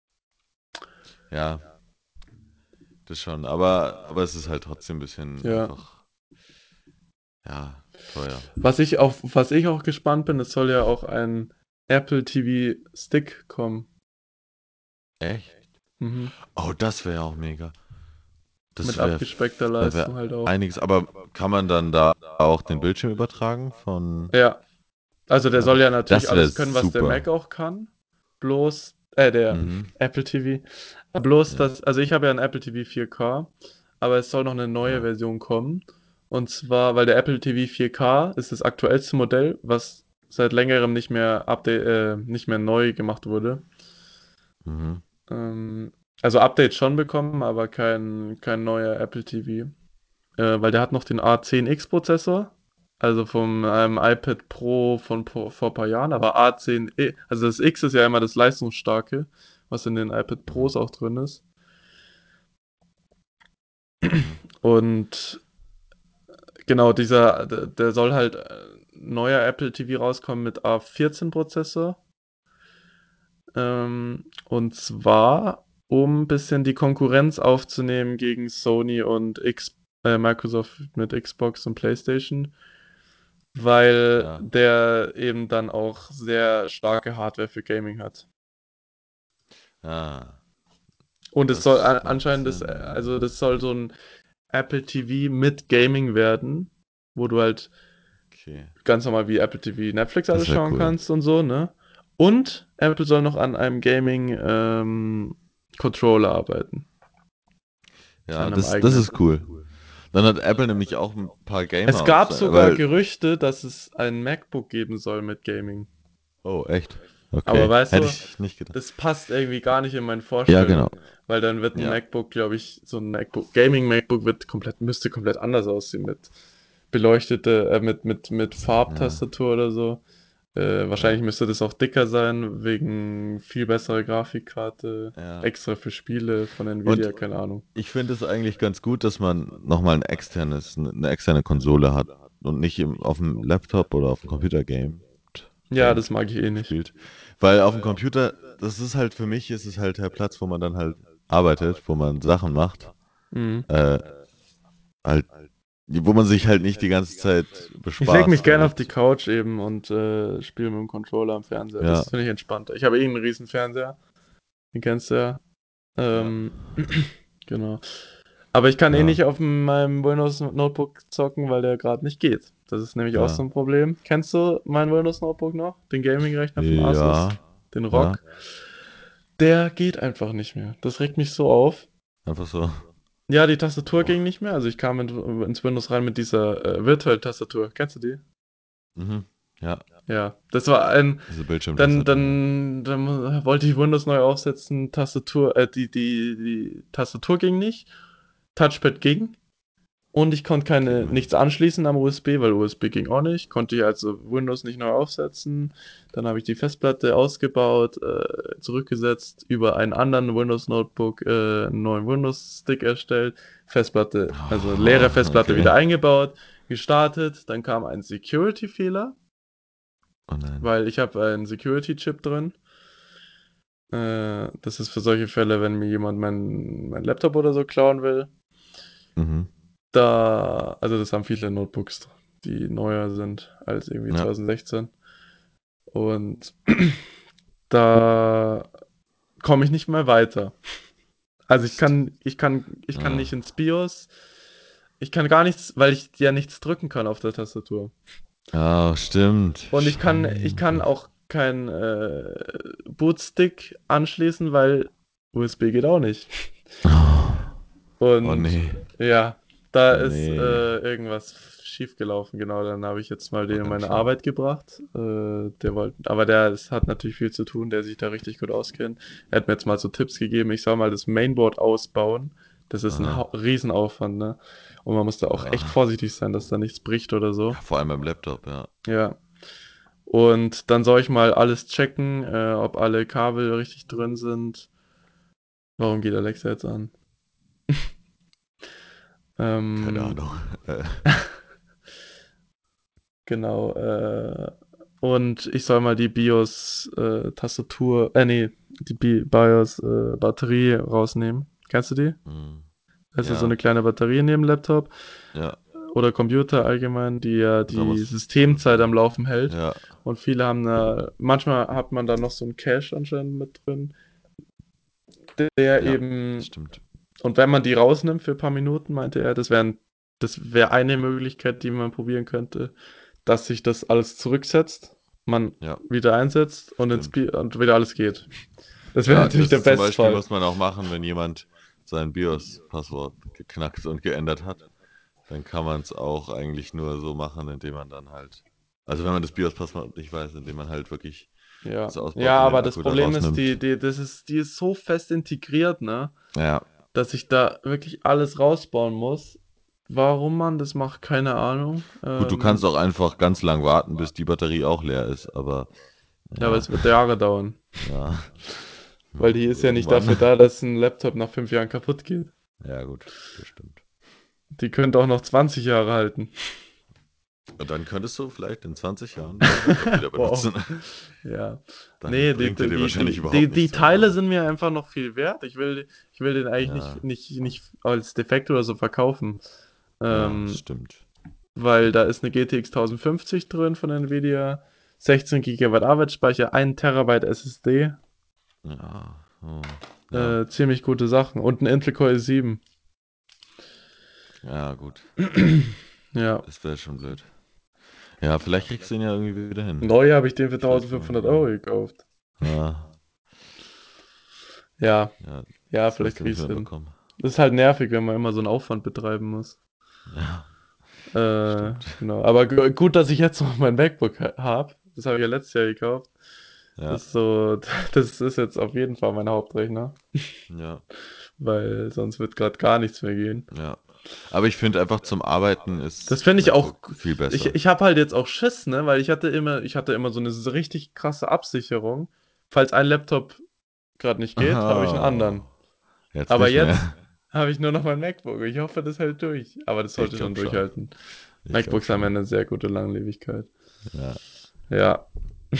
Ja, das schon. Aber es ist halt trotzdem ein bisschen
Ja.
einfach, ja, teuer.
Was ich auch gespannt bin, es soll ja auch ein Apple TV Stick kommen.
Echt?
Mhm.
Oh, das wäre ja auch mega.
Mit
Das wäre,
abgespeckter
da
Leistung
wäre
halt auch.
einiges. Aber kann man dann da auch den Bildschirm übertragen von
Ja. Also der
Apple?
soll ja natürlich
Das wäre
alles können, was der Mac
super.
auch kann. Bloß, der
Mhm.
Apple TV. Bloß
Ja,
das, also ich habe ja ein Apple TV 4K, aber es soll noch eine neue
ja.
Version kommen. Und zwar, weil der Apple TV 4K ist das aktuellste Modell, was seit längerem nicht mehr neu gemacht wurde.
Mhm.
Also Updates schon bekommen, aber kein neuer Apple TV. Weil der hat noch den A10X-Prozessor. Also vom iPad Pro vor ein paar Jahren, aber A10, also das X ist ja immer das leistungsstarke, was in den iPad
Mhm.
Pros auch drin ist.
Mhm.
Und genau, der soll halt neuer Apple TV rauskommen mit A14-Prozessor. Und zwar, um ein bisschen die Konkurrenz aufzunehmen gegen Sony und Microsoft mit Xbox und PlayStation, weil
Ja,
der eben dann auch sehr starke Hardware für Gaming hat.
ah,
Und es soll
das macht
anscheinend,
Sinn, ja.
also das soll so ein Apple TV mit Gaming werden, wo du halt
Okay,
ganz normal wie Apple TV Netflix alles
das wäre
schauen
cool.
kannst und so, ne? Und Apple soll noch an einem Gaming Controller arbeiten.
Ja,
An einem
das
eigenen.
ist cool. Dann hat Apple nämlich auch ein paar Gamer
Es
auf
gab
sein,
sogar
weil,
Gerüchte, dass es ein MacBook geben soll mit Gaming.
oh, echt?
Aber
Okay,
weißt
hätte
du,
ich nicht gedacht.
das passt irgendwie gar nicht in meine
Ja, genau.
Vorstellung. Weil dann wird ein
Ja,
MacBook, glaube ich, so ein MacBook, Gaming-MacBook müsste komplett anders aussehen mit mit
ja,
Farbtastatur oder so.
ja.
Wahrscheinlich müsste das auch dicker sein, wegen viel besserer Grafikkarte,
Ja.
extra für Spiele von
Und
Nvidia, keine Ahnung.
ich finde es eigentlich ganz gut, dass man nochmal eine externe Konsole hat und nicht auf dem Laptop oder auf dem Computer
Ja, das
gamet,
mag ich eh nicht.
spielt. Weil auf dem Computer, das ist halt für mich, ist es halt der Platz, wo man dann halt arbeitet, wo man Sachen macht,
Mhm.
äh, halt, wo man sich halt nicht die ganze Zeit
Ich lege mich
bespaßt
gerne auf die
mit,
Couch eben und spiele mit dem Controller am Fernseher.
ja,
Das finde ich entspannter. Ich habe eh einen riesen Fernseher. Den kennst du ja.
ja,
Ähm, genau. Aber ich kann eh
ja,
nicht auf meinem Windows Notebook zocken, weil der gerade nicht geht. Das ist nämlich auch so
ja,
ein Problem. Kennst du mein Windows Notebook noch? Den Gaming-Rechner von Asus?
ja,
Den
ja,
ROG? Der geht einfach nicht mehr. Das regt mich so auf.
einfach so,
Ja, die Tastatur
oh,
ging nicht mehr. Also ich kam ins Windows rein mit dieser Virtual-Tastatur. Kennst du die?
mhm, ja,
Ja, das war ein.
diese Bildschirmtastatur, ja.
Dann wollte ich Windows neu aufsetzen. Die Tastatur ging nicht. Touchpad ging. Und ich konnte
Okay,
nichts anschließen am USB, weil USB ging auch nicht. Konnte ich also Windows nicht neu aufsetzen. Dann habe ich die Festplatte ausgebaut, zurückgesetzt, über einen anderen Windows Notebook einen neuen Windows Stick erstellt, Festplatte, also leere
oh,
Festplatte
okay,
wieder eingebaut, gestartet. Dann kam ein Security-Fehler.
Oh nein.
weil ich habe einen Security-Chip drin. Das ist für solche Fälle, wenn mir jemand mein Laptop oder so klauen will.
Mhm.
Also das haben viele Notebooks, die neuer sind als irgendwie
Ja.
2016. Und da komme ich nicht mehr weiter. Also
Mist.
ich kann nicht
Ja.
ins BIOS. Ich kann gar nichts, weil ich ja nichts drücken kann auf der Tastatur.
Ah, stimmt.
Und ich kann
Scheiße.
auch keinen Bootstick anschließen, weil USB geht auch nicht.
Oh, oh
Und
nee.
ja, da
Oh
ist
nee.
irgendwas schiefgelaufen. Genau, dann habe ich jetzt mal
Oh,
den in
ganz
meine
schlimm.
Arbeit gebracht. Hat natürlich viel zu tun, der sich da richtig gut auskennt. Er hat mir jetzt mal so Tipps gegeben, ich soll mal das Mainboard ausbauen. Das ist ein
Aha.
Riesenaufwand, ne? Und man muss da auch echt
Ja.
vorsichtig sein, dass da nichts bricht oder so.
Ja, vor allem beim Laptop, ja.
Ja. Und dann soll ich mal alles checken, ob alle Kabel richtig drin sind. Warum geht Alexa jetzt an?
Keine
Ähm,
Ahnung. Äh,
genau. Und ich soll mal die BIOS-Tastatur, nee, die BIOS-Batterie rausnehmen. Kennst du die?
hm.
Das ist so
Ja,
eine kleine Batterie neben dem Laptop
ja.
oder Computer allgemein, die ja
Da
die
muss.
Systemzeit am Laufen hält.
Ja,
Und viele haben manchmal hat man da noch so einen Cache anscheinend mit drin, der
ja.
eben.
Das stimmt.
Und wenn man die rausnimmt für ein paar Minuten, meinte er, das wäre eine Möglichkeit, die man probieren könnte, dass sich das alles zurücksetzt, man
Ja,
wieder einsetzt und,
stimmt.
und wieder alles geht. Das wäre
Ja,
natürlich der
das zum Beispiel
Bestfall.
muss man auch machen, wenn jemand sein BIOS-Passwort geknackt und geändert hat. Dann kann man es auch eigentlich nur so machen, indem man dann halt. Also wenn man das BIOS-Passwort nicht weiß, indem man halt wirklich
Ja.
das ausbaut
Ja,
und den
aber das
Akku da
Problem ist,
rausnimmt.
die ist so fest integriert, ne,
Ja,
dass ich da wirklich alles rausbauen muss. Warum man das macht, keine Ahnung.
gut, du kannst auch einfach ganz lang warten, bis die Batterie auch leer ist, aber
Ja, aber
ja,
es wird Jahre dauern.
ja,
Weil die ist ja nicht
irgendwann.
dafür da, dass ein Laptop nach 5 Jahren kaputt geht.
Ja, gut, das stimmt.
Die könnte auch noch 20 Jahre halten.
Und dann könntest du vielleicht in 20 Jahren deinen Laptop wieder
Wow.
benutzen.
Ja.
Dann
Nee,
bringt er dir wahrscheinlich überhaupt
die
nichts mehr,
Teile
aber
sind mir einfach noch viel wert. Ich will den eigentlich
ja,
nicht als defekt oder so verkaufen.
ja, das
Ähm,
stimmt.
weil da ist eine GTX 1050 drin von Nvidia, 16 GB Arbeitsspeicher, 1 Terabyte SSD.
Ja, hm, ja,
Ziemlich gute Sachen. Und ein Intel Core i7.
ja, gut.
Ja.
Das wäre schon blöd. Ja, vielleicht kriegst du ihn ja irgendwie wieder hin.
Neu habe ich den für
Vielleicht kann man
1500
den
Euro
ja.
gekauft.
Ja,
Ja,
ja,
ja,
das
vielleicht
wirst du
krieg
nicht
ich's
mehr
hin.
bekommen.
Das ist halt nervig, wenn man immer so einen Aufwand betreiben muss.
Ja, stimmt.
Genau. Aber gut, dass ich jetzt noch mein MacBook habe. Das habe ich ja letztes Jahr gekauft.
Ja,
Das ist so, das ist jetzt auf jeden Fall mein Hauptrechner,
ja,
weil sonst wird gerade gar nichts mehr gehen.
ja. Aber ich finde einfach zum Arbeiten
Das
ist
finde ich auch.
MacBook viel besser.
Ich habe halt jetzt auch Schiss, ne? Weil ich hatte immer so eine richtig krasse Absicherung. Falls ein Laptop gerade nicht geht, habe ich einen anderen.
Oh, jetzt
Aber
nicht
jetzt
mehr.
habe ich nur noch mein MacBook. Ich hoffe, das hält durch. Aber das
Ich
sollte schon
glaube schon.
durchhalten.
Ich glaube
MacBooks haben ja
schon.
eine sehr gute Langlebigkeit.
Ja.
Ja.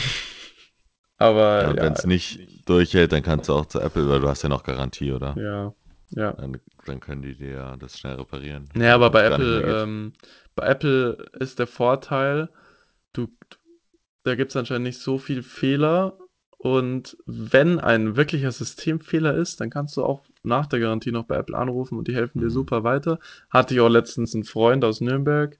Ja,
Aber
und wenn
ja,
es nicht durchhält, dann kannst du auch zu Apple, weil du hast ja noch Garantie, oder?
ja, ja.
Dann können die dir ja das schnell reparieren.
Naja,
Also
aber
wenn es gar nicht mehr geht.
Bei Apple ist der Vorteil, du, da gibt es anscheinend nicht so viel Fehler. Und wenn ein wirklicher Systemfehler ist, dann kannst du auch nach der Garantie noch bei Apple anrufen und die helfen dir
Hm.
super weiter. Hatte ich auch letztens einen Freund aus Nürnberg,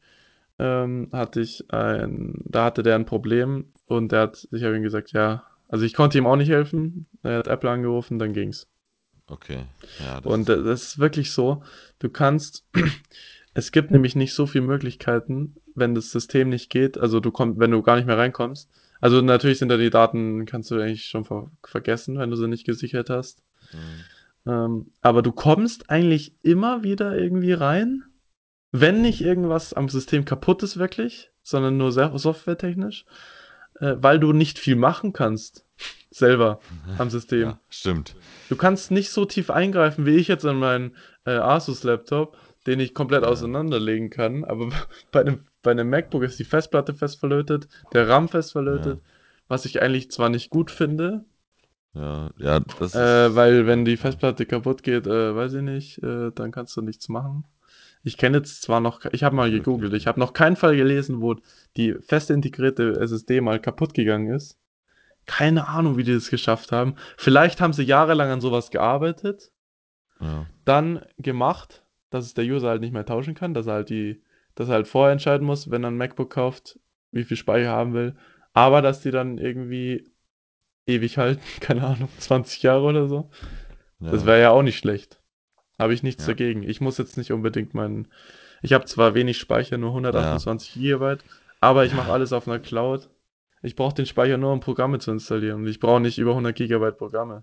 da hatte der ein Problem und ich habe ihm gesagt, ja, also ich konnte ihm auch nicht helfen. Er hat Apple angerufen, dann ging's.
Okay. Ja, das
Und
ist gut.
das ist wirklich so, du kannst, es gibt nämlich nicht so viele Möglichkeiten, wenn das System nicht geht, also wenn du gar nicht mehr reinkommst. Also natürlich sind da die Daten, kannst du eigentlich schon vergessen, wenn du sie nicht gesichert hast.
Hm.
Aber du kommst eigentlich immer wieder irgendwie rein, wenn nicht irgendwas am System kaputt ist wirklich, sondern nur softwaretechnisch, weil du nicht viel machen kannst selber am System.
Ja, stimmt.
Du kannst nicht so tief eingreifen wie ich jetzt an meinen Asus-Laptop, den ich komplett
Ja.
auseinanderlegen kann. Aber bei einem MacBook ist die Festplatte fest verlötet, der RAM fest
Ja,
verlötet, was ich eigentlich zwar nicht gut finde,
ja, ja, das ist.
weil wenn die
Ja,
Festplatte kaputt geht, weiß ich nicht, dann kannst du nichts machen. Ich kenne jetzt zwar noch, ich habe mal
nicht wirklich.
gegoogelt, ich habe noch keinen Fall gelesen, wo die fest integrierte SSD mal kaputt gegangen ist. Keine Ahnung, wie die das geschafft haben. Vielleicht haben sie jahrelang an sowas gearbeitet,
Ja,
dann gemacht, dass es der User halt nicht mehr tauschen kann, dass er halt vorher entscheiden muss, wenn er ein MacBook kauft, wie viel Speicher er haben will. Aber dass die dann irgendwie ewig halten, keine Ahnung, 20 Jahre oder so. Das
ja,
wäre ja auch nicht schlecht. Habe ich nichts
ja,
dagegen. Ich muss jetzt nicht unbedingt Ich habe zwar wenig Speicher, nur
ja,
128 Gigabyte, aber ich mache
ja,
alles auf einer Cloud. Ich brauche den Speicher nur, um Programme zu installieren. Und ich brauche nicht über 100 Gigabyte Programme.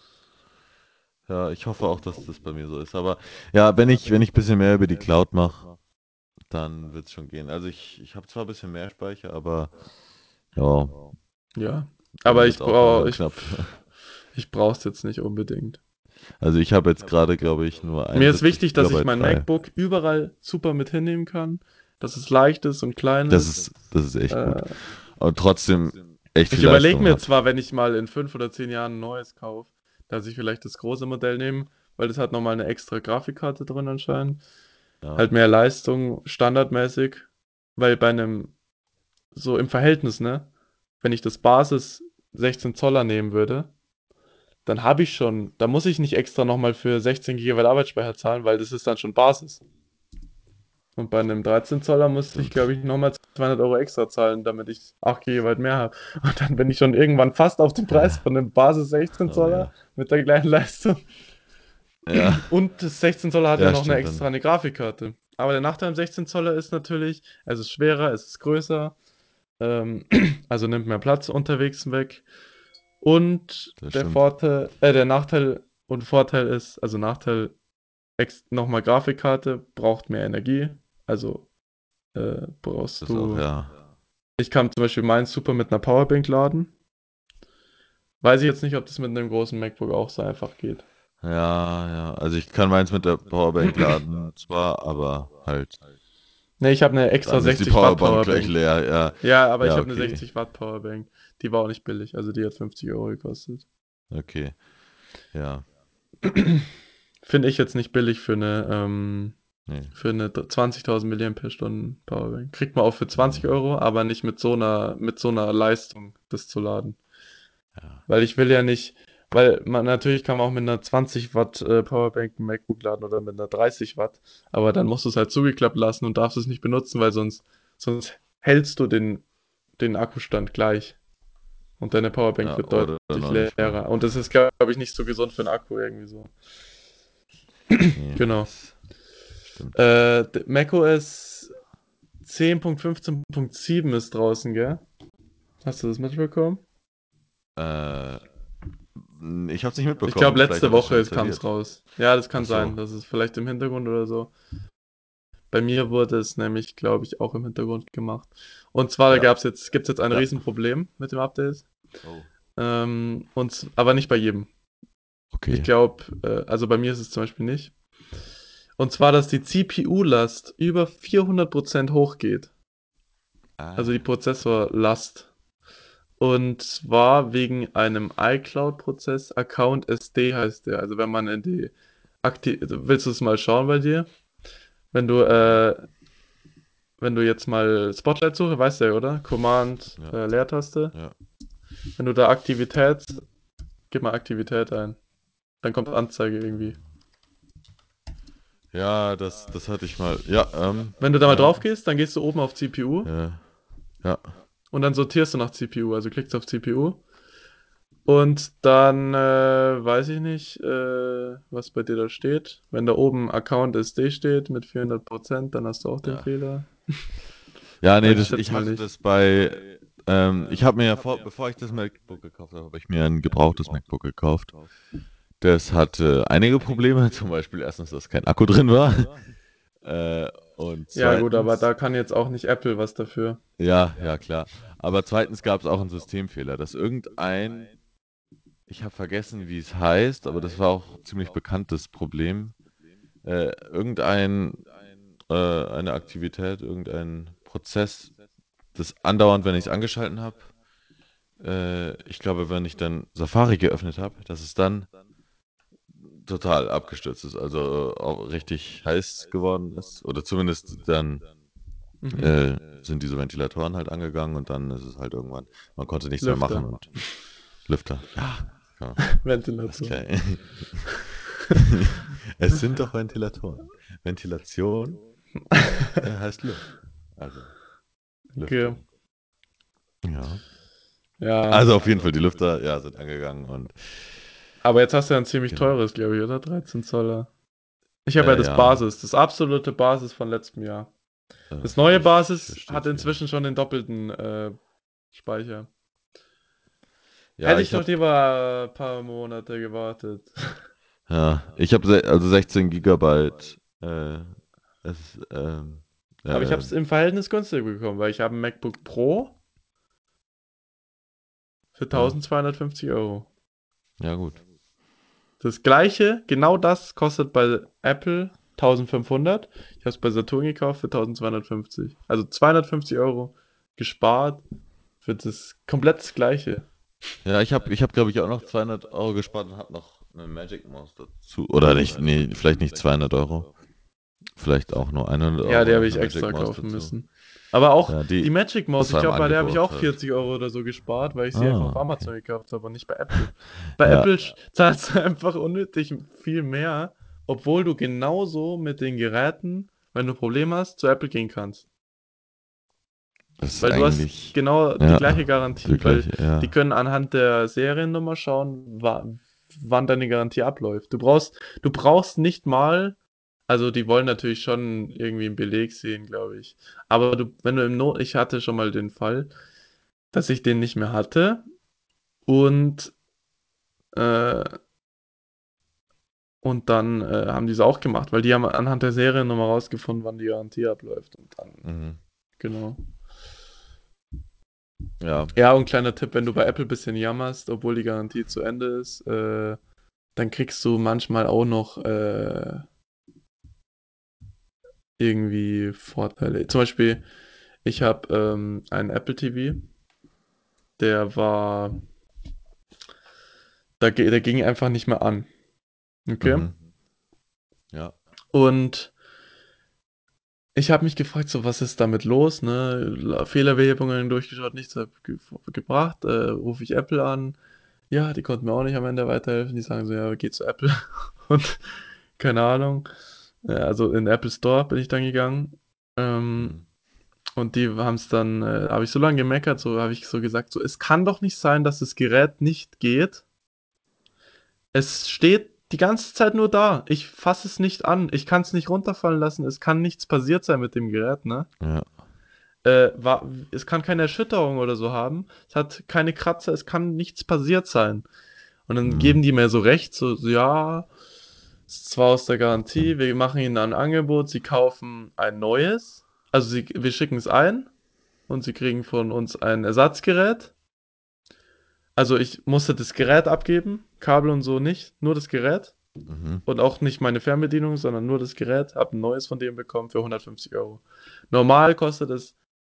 ja, ich hoffe auch, dass das bei mir so ist. Aber ja, wenn ich ein bisschen mehr über die Cloud mache, dann wird es schon gehen. Also ich habe zwar ein bisschen mehr Speicher, aber ja,
Ja. Aber
dann wird es auch langsam knapp.
ich brauche es jetzt nicht unbedingt.
Also ich habe jetzt gerade, glaube ich, nur
Mir ist
71
wichtig, dass ich
Gigabyte
mein
frei.
MacBook überall super mit hinnehmen kann, dass es leicht ist und klein
Das
ist.
ist, das ist echt gut.
Äh,
Aber trotzdem echt
Ich
viel
überlege
Leistung
mir
hat.
zwar, wenn ich mal in 5 oder 10 Jahren ein neues kaufe, dass ich vielleicht das große Modell nehme, weil das hat nochmal eine extra Grafikkarte drin anscheinend.
Ja,
Halt mehr Leistung, standardmäßig. Weil bei einem, so im Verhältnis, ne? Wenn ich das Basis 16 Zoller nehmen würde, dann habe ich schon, da muss ich nicht extra nochmal für 16 Gigabyte Arbeitsspeicher zahlen, weil das ist dann schon Basis. Und bei einem 13 Zoller musste ich,
stimmt.
glaube ich, nochmal 200 € extra zahlen, damit ich 8 Gigabyte mehr habe. Und dann bin ich schon irgendwann fast auf den Preis von einem Basis 16
Oh
Zoller
ja.
mit der gleichen Leistung.
Ja,
Und das 16 Zoller hat ja
ja,
noch eine
stimmt
extra
dann.
eine Grafikkarte. Aber der Nachteil am 16 Zoller ist natürlich, es ist schwerer, es ist größer, ähm, also nimmt mehr Platz unterwegs weg. Und
Das
der
stimmt.
Der Nachteil und Vorteil ist, also Nachteil, nochmal Grafikkarte braucht mehr Energie. Also brauchst
Das auch,
du.
ja.
Ich kann zum Beispiel meinen super mit einer Powerbank laden. Weiß ich jetzt nicht, ob das mit einem großen MacBook auch so einfach geht.
Ja, ja. Also ich kann meins mit der Powerbank laden, zwar, aber halt,
Ne, ich habe eine extra
dann ist die
60 Watt
Powerbank gleich
Powerbank.
leer. Ja,
Ja, aber ich
ja,
habe eine
okay.
60 Watt Powerbank. Die war auch nicht billig. Also die hat 50 € gekostet.
Okay, ja.
Finde ich jetzt nicht billig
Nee,
für eine 20.000 Milliampere-Stunden Powerbank. Kriegt man auch für
nee.
20 €, aber nicht mit so einer Leistung, das zu laden.
Ja,
Weil ich will ja nicht, weil man natürlich kann man auch mit einer 20 Watt Powerbank ein MacBook laden oder mit einer 30 Watt, aber dann musst du es halt zugeklappt lassen und darfst es nicht benutzen, weil sonst hältst du den Akkustand gleich und deine Powerbank
ja,
wird
oder
deutlich
noch nicht mal.
leerer. Und das ist, glaube ich, nicht so gesund für den Akku irgendwie so.
Nee,
Genau.
das stimmt.
macOS 10.15.7 ist draußen, gell? Hast du das mitbekommen?
Äh, ich habe es nicht
Ich glaube,
mitbekommen. Vielleicht
letzte
habe ich es schon
Woche kam es
installiert.
raus. Ja, das
Ach
kann
so,
sein. Das ist vielleicht im Hintergrund oder so. Bei mir wurde es nämlich, glaube ich, auch im Hintergrund gemacht. Und zwar
ja,
gibt es jetzt ein
ja.
Riesenproblem mit dem Update.
Oh,
Aber nicht bei jedem. Ich
okay.
glaube, also bei mir ist es zum Beispiel nicht. Und zwar, dass die CPU-Last über 400% hochgeht. Also die
Ah,
Prozessorlast. Und zwar wegen einem iCloud-Prozess. Account SD heißt der. Also wenn man in die willst du es mal schauen bei dir? Wenn du,
ja,
äh, wenn du jetzt mal Spotlight suche, weißt du ja, oder? Command,
ja,
Leertaste.
ja.
Wenn du da gib mal Aktivität ein. Dann kommt Anzeige irgendwie.
Ja, das hatte ich mal. Ja,
Wenn du da mal
ja,
drauf gehst, dann gehst du oben auf CPU
ja, ja,
und dann sortierst du nach CPU. Also klickst auf CPU. Und dann weiß ich nicht, was bei dir da steht. Wenn da oben Account SD steht mit 400%, dann hast du auch den
ja.
Fehler.
Ja, nee,
Ich
ich
schätze mal
hatte
nicht.
das bei, ich habe mir ja bevor ich das MacBook gekauft habe, habe ich mir ein gebrauchtes MacBook gekauft. Das hatte einige Probleme, zum Beispiel erstens, dass kein Akku drin war. Und
Ja, gut, aber
zweitens,
da kann jetzt auch nicht Apple was dafür.
ja, ja, klar. Aber zweitens gab es auch einen Systemfehler, dass ich habe vergessen, wie es heißt, aber das war auch ein ziemlich bekanntes Problem. Eine Aktivität, irgendein Prozess des andauernd, wenn ich es angeschalten habe, ich glaube, wenn ich dann Safari geöffnet habe, dass es dann total abgestürzt ist, also auch richtig heiß geworden ist. Oder zumindest dann
Mhm.
sind diese Ventilatoren halt angegangen und dann ist es halt irgendwann, man konnte nichts mehr machen
Lüfter.
und Lüfter, ja, ja, alles
Ventilator.
klar. Es sind doch Ventilatoren. Ventilation heißt Luft. Also
Okay.
Lüftung. Ja.
Ja.
Also auf jeden Fall, die Lüfter, ja, sind angegangen und
Aber jetzt hast du ja ein ziemlich
genau.
teures, glaube ich, oder? 13 Zoller. Ich habe ja das
Ja,
Basis, das absolute Basis von letztem Jahr. Das neue
ich
Basis
verstehe
hat
es wieder.
inzwischen schon den doppelten Speicher.
Ja,
Hätte ich
ich
doch
habe
lieber ein paar Monate gewartet.
ich habe also 16 Gigabyte. Es,
Aber ich habe
äh,
es im Verhältnis günstig bekommen, weil ich habe ein MacBook Pro für
ja,
1250 Euro.
ja gut.
Das gleiche, genau das kostet bei Apple 1500. Ich habe es bei Saturn gekauft für 1250. Also 250 Euro gespart für das komplett das gleiche.
Ja, ich hab, glaube ich, auch noch 200 Euro gespart und habe noch eine Magic Mouse dazu. Oder nicht, nee, vielleicht nicht 200 Euro. Vielleicht auch nur 100
Ja,
Euro
die
und
habe
noch
ich
eine Magic
extra
Mouse
kaufen
dazu.
müssen. Aber auch
Ja,
die Magic Mouse,
das
ich
war im
glaube, bei der habe ich
Angebot
auch
halt.
40 Euro oder so gespart, weil ich sie einfach auf
Ah, okay.
Amazon gekauft habe und nicht bei Apple. Bei
Ja,
Apple zahlst du einfach unnötig viel mehr, obwohl du genauso mit den Geräten, wenn du ein Problem hast, zu Apple gehen kannst.
das ist
Weil du hast
eigentlich,
genau die
ja,
gleiche
die
Garantie, weil
gleiche,
die
ja.
können anhand der Seriennummer schauen, wann deine Garantie abläuft. Du brauchst nicht mal, also die wollen natürlich schon irgendwie einen Beleg sehen, glaube ich. Aber wenn du ich hatte schon mal den Fall, dass ich den nicht mehr hatte und, äh, und dann haben die es auch gemacht, weil die haben anhand der Seriennummer rausgefunden, wann die Garantie abläuft. Und dann,
Mhm.
genau.
Ja.
Ja, und kleiner Tipp, wenn du bei Apple ein bisschen jammerst, obwohl die Garantie zu Ende ist, dann kriegst du manchmal auch noch irgendwie Vorteile. Zum Beispiel, ich habe einen Apple TV, der war, der ging einfach nicht mehr an. Okay?
Mhm. Ja.
Und ich habe mich gefragt, so, was ist damit los, ne? Fehlerbehelbungen durchgeschaut, nichts gebracht. Rufe ich Apple an. Ja, die konnten mir auch nicht am Ende weiterhelfen. Die sagen so, ja, geh zu Apple. Und keine Ahnung. Also in den Apple Store bin ich dann gegangen.
Mhm.
Und die haben es dann, habe ich so lange gemeckert, so habe ich so gesagt, so, es kann doch nicht sein, dass das Gerät nicht geht. Es steht die ganze Zeit nur da. Ich fasse es nicht an. Ich kann es nicht runterfallen lassen. Es kann nichts passiert sein mit dem Gerät, ne?
Ja.
Es kann keine Erschütterung oder so haben. Es hat keine Kratzer. Es kann nichts passiert sein. Und dann geben
Mhm.
die mir so recht, so ja, ist zwar aus der Garantie, wir machen ihnen ein Angebot, sie kaufen ein neues. Also wir schicken es ein und sie kriegen von uns ein Ersatzgerät. Also ich musste das Gerät abgeben, Kabel und so nicht, nur das Gerät.
Mhm.
Und auch nicht meine Fernbedienung, sondern nur das Gerät. Hab ein neues von dem bekommen für 150 Euro. Normal kostet es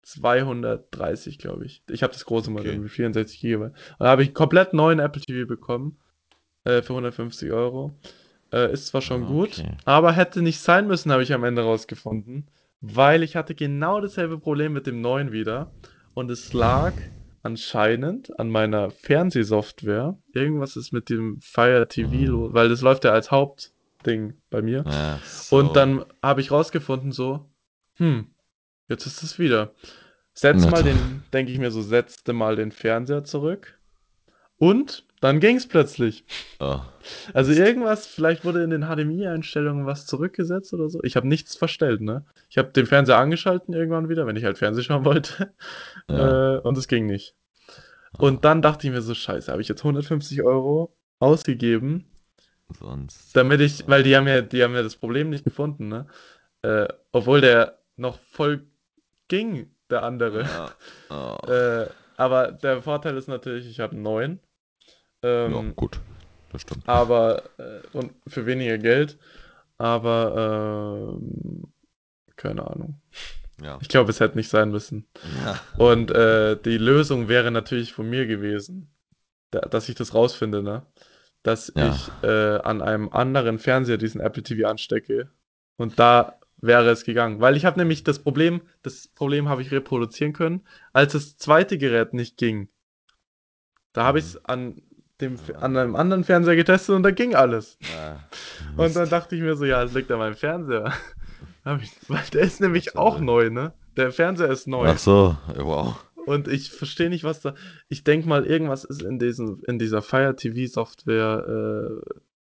230, glaube ich. Ich habe das große Modell
Okay.
mit 64 GB. Und da habe ich einen komplett neuen Apple TV bekommen für 150 Euro. Ist zwar schon gut,
Okay.
aber hätte nicht sein müssen, habe ich am Ende rausgefunden, weil ich hatte genau dasselbe Problem mit dem neuen wieder und es lag anscheinend an meiner Fernsehsoftware. Irgendwas ist mit dem Fire TV
Mhm.
los, weil das läuft ja als Hauptding bei mir.
Ach
Und
so.
dann habe ich rausgefunden so, hm, jetzt ist es wieder. Setz
Na
mal
toll.
denke ich mir so, setzte mal den Fernseher zurück und dann ging es plötzlich.
Oh,
Also
Mist.
irgendwas, vielleicht wurde in den HDMI-Einstellungen was zurückgesetzt oder so. Ich habe nichts verstellt, ne? Ich habe den Fernseher angeschalten irgendwann wieder, wenn ich halt Fernsehen schauen wollte.
Ja.
Und es ging nicht. Und
Ah,
dann dachte ich mir so, scheiße, habe ich jetzt 150 Euro ausgegeben,
sonst.
damit ich, weil die haben ja das Problem nicht gefunden, ne? Obwohl der noch voll ging, der andere.
Ja. Ach.
äh, aber der Vorteil ist natürlich, ich habe einen neuen.
Ja,
Ähm,
gut. Das stimmt.
und für weniger Geld. Aber keine Ahnung.
Ja.
Ich glaube, es hätte nicht sein müssen.
Ja.
Und die Lösung wäre natürlich von mir gewesen, dass ich das rausfinde, ne? Dass
Ja.
ich an einem anderen Fernseher diesen Apple TV anstecke. Und da wäre es gegangen. Weil ich habe nämlich das Problem habe ich reproduzieren können, als das zweite Gerät nicht ging. Da habe ich
Mhm.
es
Am
an
anderen.
einem anderen Fernseher getestet und da ging alles.
Ah,
Und dann
Mist.
dachte ich mir so, ja, es liegt an meinem Fernseher. Weil der ist
Gott
nämlich
sei
auch
Dank.
neu, ne? Der Fernseher ist
Ach
neu.
so, wow.
Und ich verstehe nicht, was da. Ich denke mal, irgendwas ist in dieser Fire TV Software,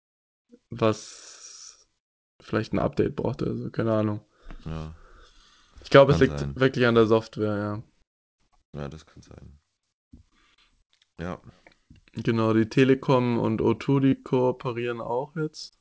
was vielleicht ein Update braucht oder so, keine Ahnung.
Ja,
Ich glaube, es
kann
liegt
sein.
wirklich an der Software, ja.
Ja, das kann sein. Ja.
Genau, die Telekom und O2, die kooperieren auch jetzt,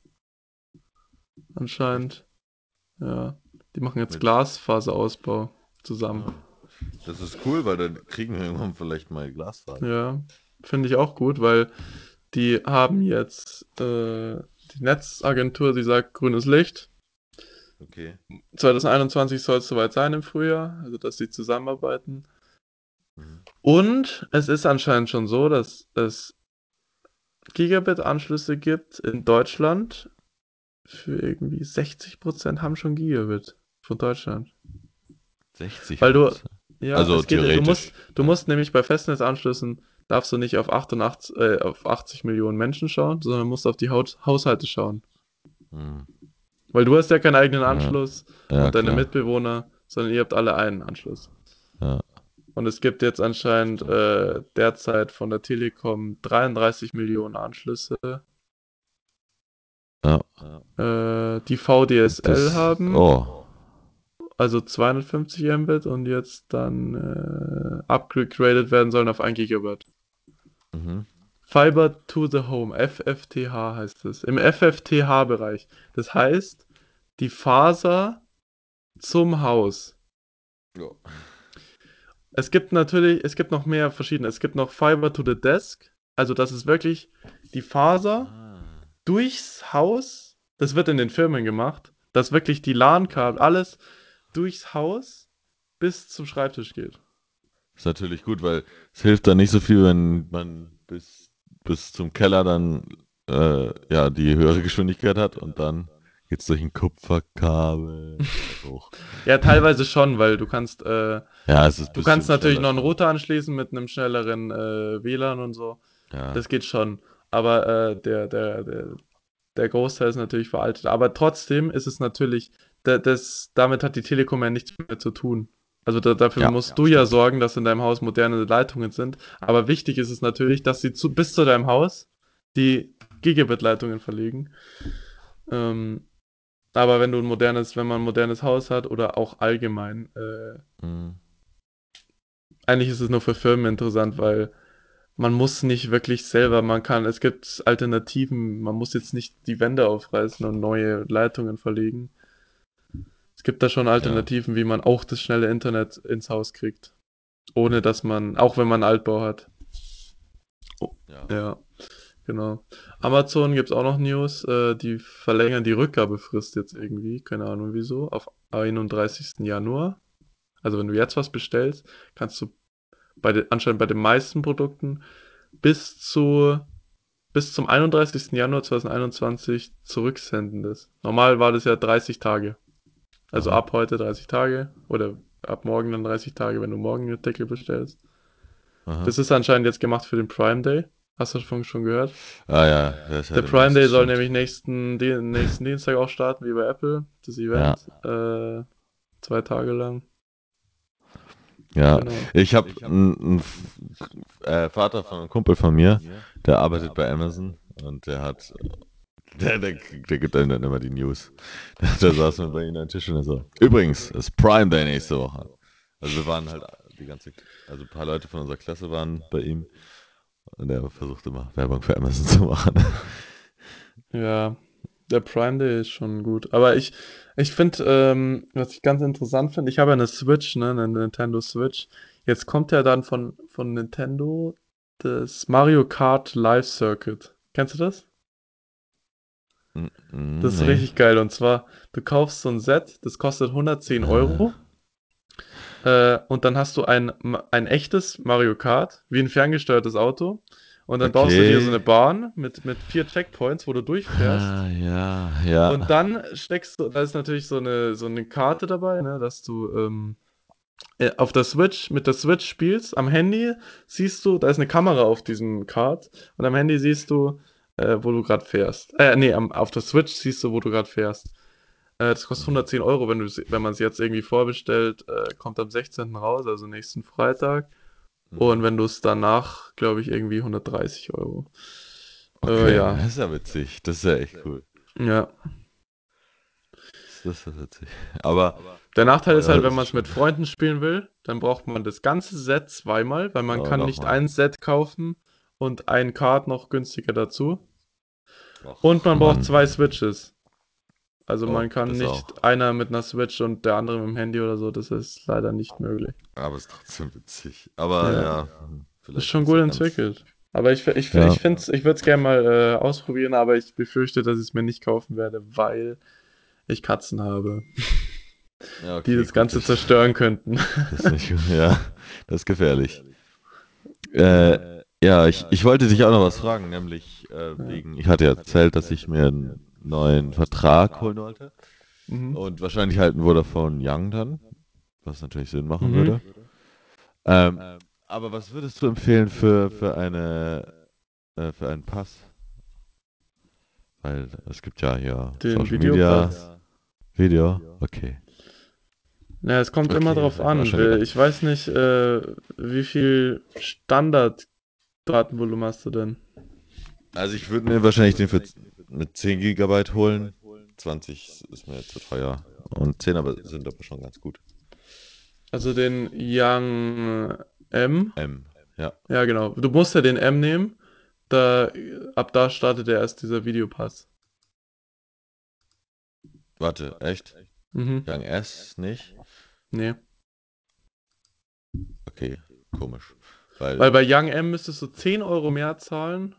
Echt?
anscheinend. Ja. Die machen jetzt
Mit.
Glasfaserausbau zusammen.
Ja. Das ist cool, weil dann kriegen wir irgendwann vielleicht mal Glasfaser.
Ja, finde ich auch gut, weil die haben jetzt die Netzagentur, die sagt grünes Licht.
Okay.
2021 soll es soweit sein im Frühjahr, also dass sie zusammenarbeiten.
Mhm.
Und es ist anscheinend schon so, dass es Gigabit-Anschlüsse gibt in Deutschland. Für irgendwie 60% haben schon Gigabit von Deutschland. Weil du,
60%.
ja,
Also
es geht,
theoretisch.
du
Ja.
musst nämlich bei Festnetzanschlüssen, darfst du nicht auf 88, auf 80 Millionen Menschen schauen, sondern musst auf die Haushalte schauen.
Hm.
Weil du hast ja keinen eigenen
Ja.
Anschluss
Ja,
und deine
klar.
Mitbewohner, sondern ihr habt alle einen Anschluss.
Ja.
Und es gibt jetzt anscheinend
Stark.
derzeit von der Telekom 33 Millionen Anschlüsse,
Ja.
die VDSL
Das.
haben,
Oh.
also 250 Mbit und jetzt dann upgraded werden sollen auf 1 Gigabit.
Mhm.
Fiber to the Home, FFTH heißt es. Im FFTH-Bereich. Das heißt, die Faser zum Haus.
Ja.
Es gibt noch mehr verschiedene. Es gibt noch Fiber to the Desk. Also das ist wirklich die Faser
Ah.
durchs Haus. Das wird in den Firmen gemacht. Dass wirklich die LAN-Kabel, alles durchs Haus bis zum Schreibtisch geht.
Ist natürlich gut, weil es hilft dann nicht so viel, wenn man bis zum Keller dann ja die höhere Geschwindigkeit hat und dann geht's durch ein Kupferkabel weit hoch.
Ja, teilweise schon, weil
Ja, es ist ein
du kannst
bisschen
natürlich
schneller
noch einen
schon.
Router anschließen mit einem schnelleren WLAN und so.
Ja,
Das geht schon. Aber der Großteil ist natürlich veraltet. Aber trotzdem ist es natürlich, damit hat die Telekom ja nichts mehr zu tun. Also dafür
ja,
musst du ja
stimmt.
sorgen, dass in deinem Haus moderne Leitungen sind. Aber wichtig ist es natürlich, dass sie bis zu deinem Haus die Gigabit-Leitungen verlegen. Ähm, aber wenn man ein modernes Haus hat oder auch allgemein,
Mhm.
eigentlich ist es nur für Firmen interessant, weil man muss nicht wirklich selber, es gibt Alternativen, man muss jetzt nicht die Wände aufreißen und neue Leitungen verlegen. Es gibt da schon
Ja,
Alternativen, wie man auch das schnelle Internet ins Haus kriegt. Ohne dass man, auch wenn man einen Altbau hat. Oh,
ja.
ja, genau. Amazon gibt es auch noch News, die verlängern die Rückgabefrist jetzt irgendwie, keine Ahnung wieso, auf 31. Januar. Also wenn du jetzt was bestellst, kannst du anscheinend bei den meisten Produkten bis zu bis zum 31. Januar 2021 zurücksenden das. Normal war das ja 30 Tage. Also
Aha,
ab heute 30 Tage oder ab morgen dann 30 Tage, wenn du morgen einen Artikel bestellst.
aha.
Das ist anscheinend jetzt gemacht für den Prime Day. Hast du davon schon gehört?
Ah ja, der ist ja
Der Prime
demnächst,
Day soll
stimmt.
nämlich nächsten Dienstag auch starten, wie bei Apple, das
Ja,
Event. 2 Tage lang.
ja.
Genau.
Ich habe einen Vater von einem Kumpel von mir, der arbeitet bei Amazon und der gibt einem dann immer die News. Da saßen wir bei ihm an den Tisch und er so, übrigens, es ist Prime Day nächste Woche. Also wir waren halt also ein paar Leute von unserer Klasse waren bei ihm und er versucht immer Werbung für Amazon zu machen.
Ja, der Prime Day ist schon gut. Aber ich finde, was ich ganz interessant finde, ich habe ja eine Switch, ne, eine Nintendo Switch. Jetzt kommt ja dann von Nintendo das Mario Kart Live Circuit. Kennst du das? Das ist
Nee.
richtig geil. Und zwar, du kaufst so ein Set, das kostet 110
Äh,
Euro. Und dann hast du ein echtes Mario Kart, wie ein ferngesteuertes Auto. Und dann baust du dir so eine
Okay.
Bahn mit 4 Checkpoints, wo du durchfährst.
Ah, ja, ja.
Und dann steckst du, da ist natürlich so eine Karte dabei, ne, dass du auf der Switch, mit der Switch spielst. Am Handy siehst du, da ist eine Kamera auf diesem Kart. Und am Handy siehst du, wo du gerade fährst. Nee, auf der Switch siehst du, wo du gerade fährst. Das kostet
Mhm.
110 Euro, wenn man es jetzt irgendwie vorbestellt. Kommt am 16. raus, also nächsten Freitag. Und
Mhm.
wenn du es danach, glaube ich, irgendwie 130 Euro.
Okay,
Ja.
das ist ja witzig. Das ist ja echt cool.
Ja.
Das ist witzig. Aber
Der Nachteil ist
teuer
halt, wenn
ist
man
es
es mit
schon.
Freunden spielen will, dann braucht man das ganze Set zweimal, weil man
Oh,
kann nicht
nochmal.
ein Set kaufen und ein Card noch günstiger dazu. Und
Och,
man braucht zwei
Mann.
Switches. Also
Oh,
man kann
das
nicht
auch.
einer mit einer Switch und der andere mit dem Handy oder so. Das ist leider nicht möglich.
Aber es ist trotzdem witzig. Aber
Ja,
ja,
ist
vielleicht
schon
nicht
gut
so ganz.
entwickelt. Aber
Ja.
ich würde es gerne mal ausprobieren, aber ich befürchte, dass ich es mir nicht kaufen werde, weil ich Katzen habe,
Ja,
die
okay,
das
gut.
Ganze zerstören könnten.
Das ist nicht, ja, das ist gefährlich. Äh,
Ja,
ja, ich wollte dich auch noch was fragen, nämlich
ja.
ich hatte ja erzählt, dass ich mir einen neuen Vertrag holen wollte.
Mhm.
Und wahrscheinlich halt ein Vodafone Young dann, was natürlich Sinn machen
Mhm.
würde. Ähm, aber was würdest du empfehlen für einen Pass? Weil es gibt ja hier
Den
Social Media,
Videopass.
Video. Okay.
Ja, es kommt immer
Okay,
drauf
habe ich mir auch
an.
schon gedacht.
Ich weiß nicht, wie viel Standard-Datenvolumen hast du denn?
Also ich würde mir wahrscheinlich mit 10 Gigabyte holen. 20 ist mir zu teuer. Und 10 sind aber schon ganz gut.
Also den Young M.
Ja.
Ja, genau. Du musst ja den M nehmen. Ab da startet ja erst dieser Videopass.
Warte, echt?
Mhm.
Young S nicht?
Nee.
Okay, komisch.
Weil
Weil,
bei Young M müsstest du 10 Euro mehr zahlen.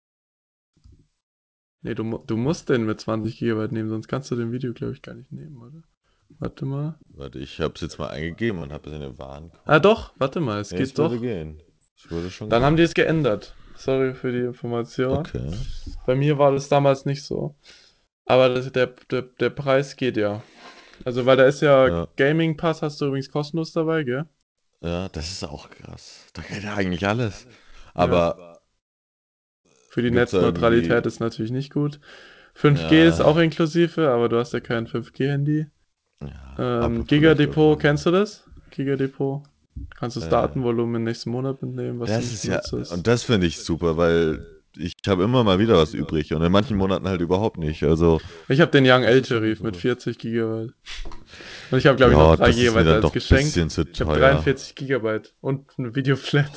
Nee, du musst den mit 20 Gigabyte nehmen, sonst kannst du den Video, glaube ich, gar nicht nehmen, oder? Warte mal.
warte, ich habe es jetzt mal eingegeben und habe es in den
Ah,
Warenkorb.
doch, warte mal, es
Nee, es
geht
würde
doch.
gehen. Es würde schon
Dann haben die
gehen.
es geändert. Sorry für die Information.
Okay.
Bei mir war das damals nicht so. Aber der Preis geht ja. Also, weil da ist ja
Ja,
Gaming Pass, hast du übrigens kostenlos dabei, gell?
ja, das ist auch krass. Da geht ja eigentlich alles.
Ja.
Aber
Für die
gibt's da irgendwie.
Netzneutralität ist natürlich nicht gut. 5G ist
Ja,
auch inklusive, aber du hast ja kein 5G-Handy.
ja, aber vielleicht
Gigadepot,
irgendwann.
kennst du das? Gigadepot. Kannst du das
Äh,
Datenvolumen nächsten Monat mitnehmen, was du
Das
nicht
ist ja,
benutzt hast.
und das finde ich super, weil ich habe immer mal wieder was übrig und in manchen Monaten halt überhaupt nicht. Also,
Ich habe den Young
das
L
ist schon
Tarif mit
super.
40 Gigabyte. Und ich habe, glaube ich, noch
Ja,
3
das ist mir
Gigabyte
dann
als
doch ein
Geschenk.
bisschen zu
Ich habe
teuer.
43 Gigabyte und eine Videoflat.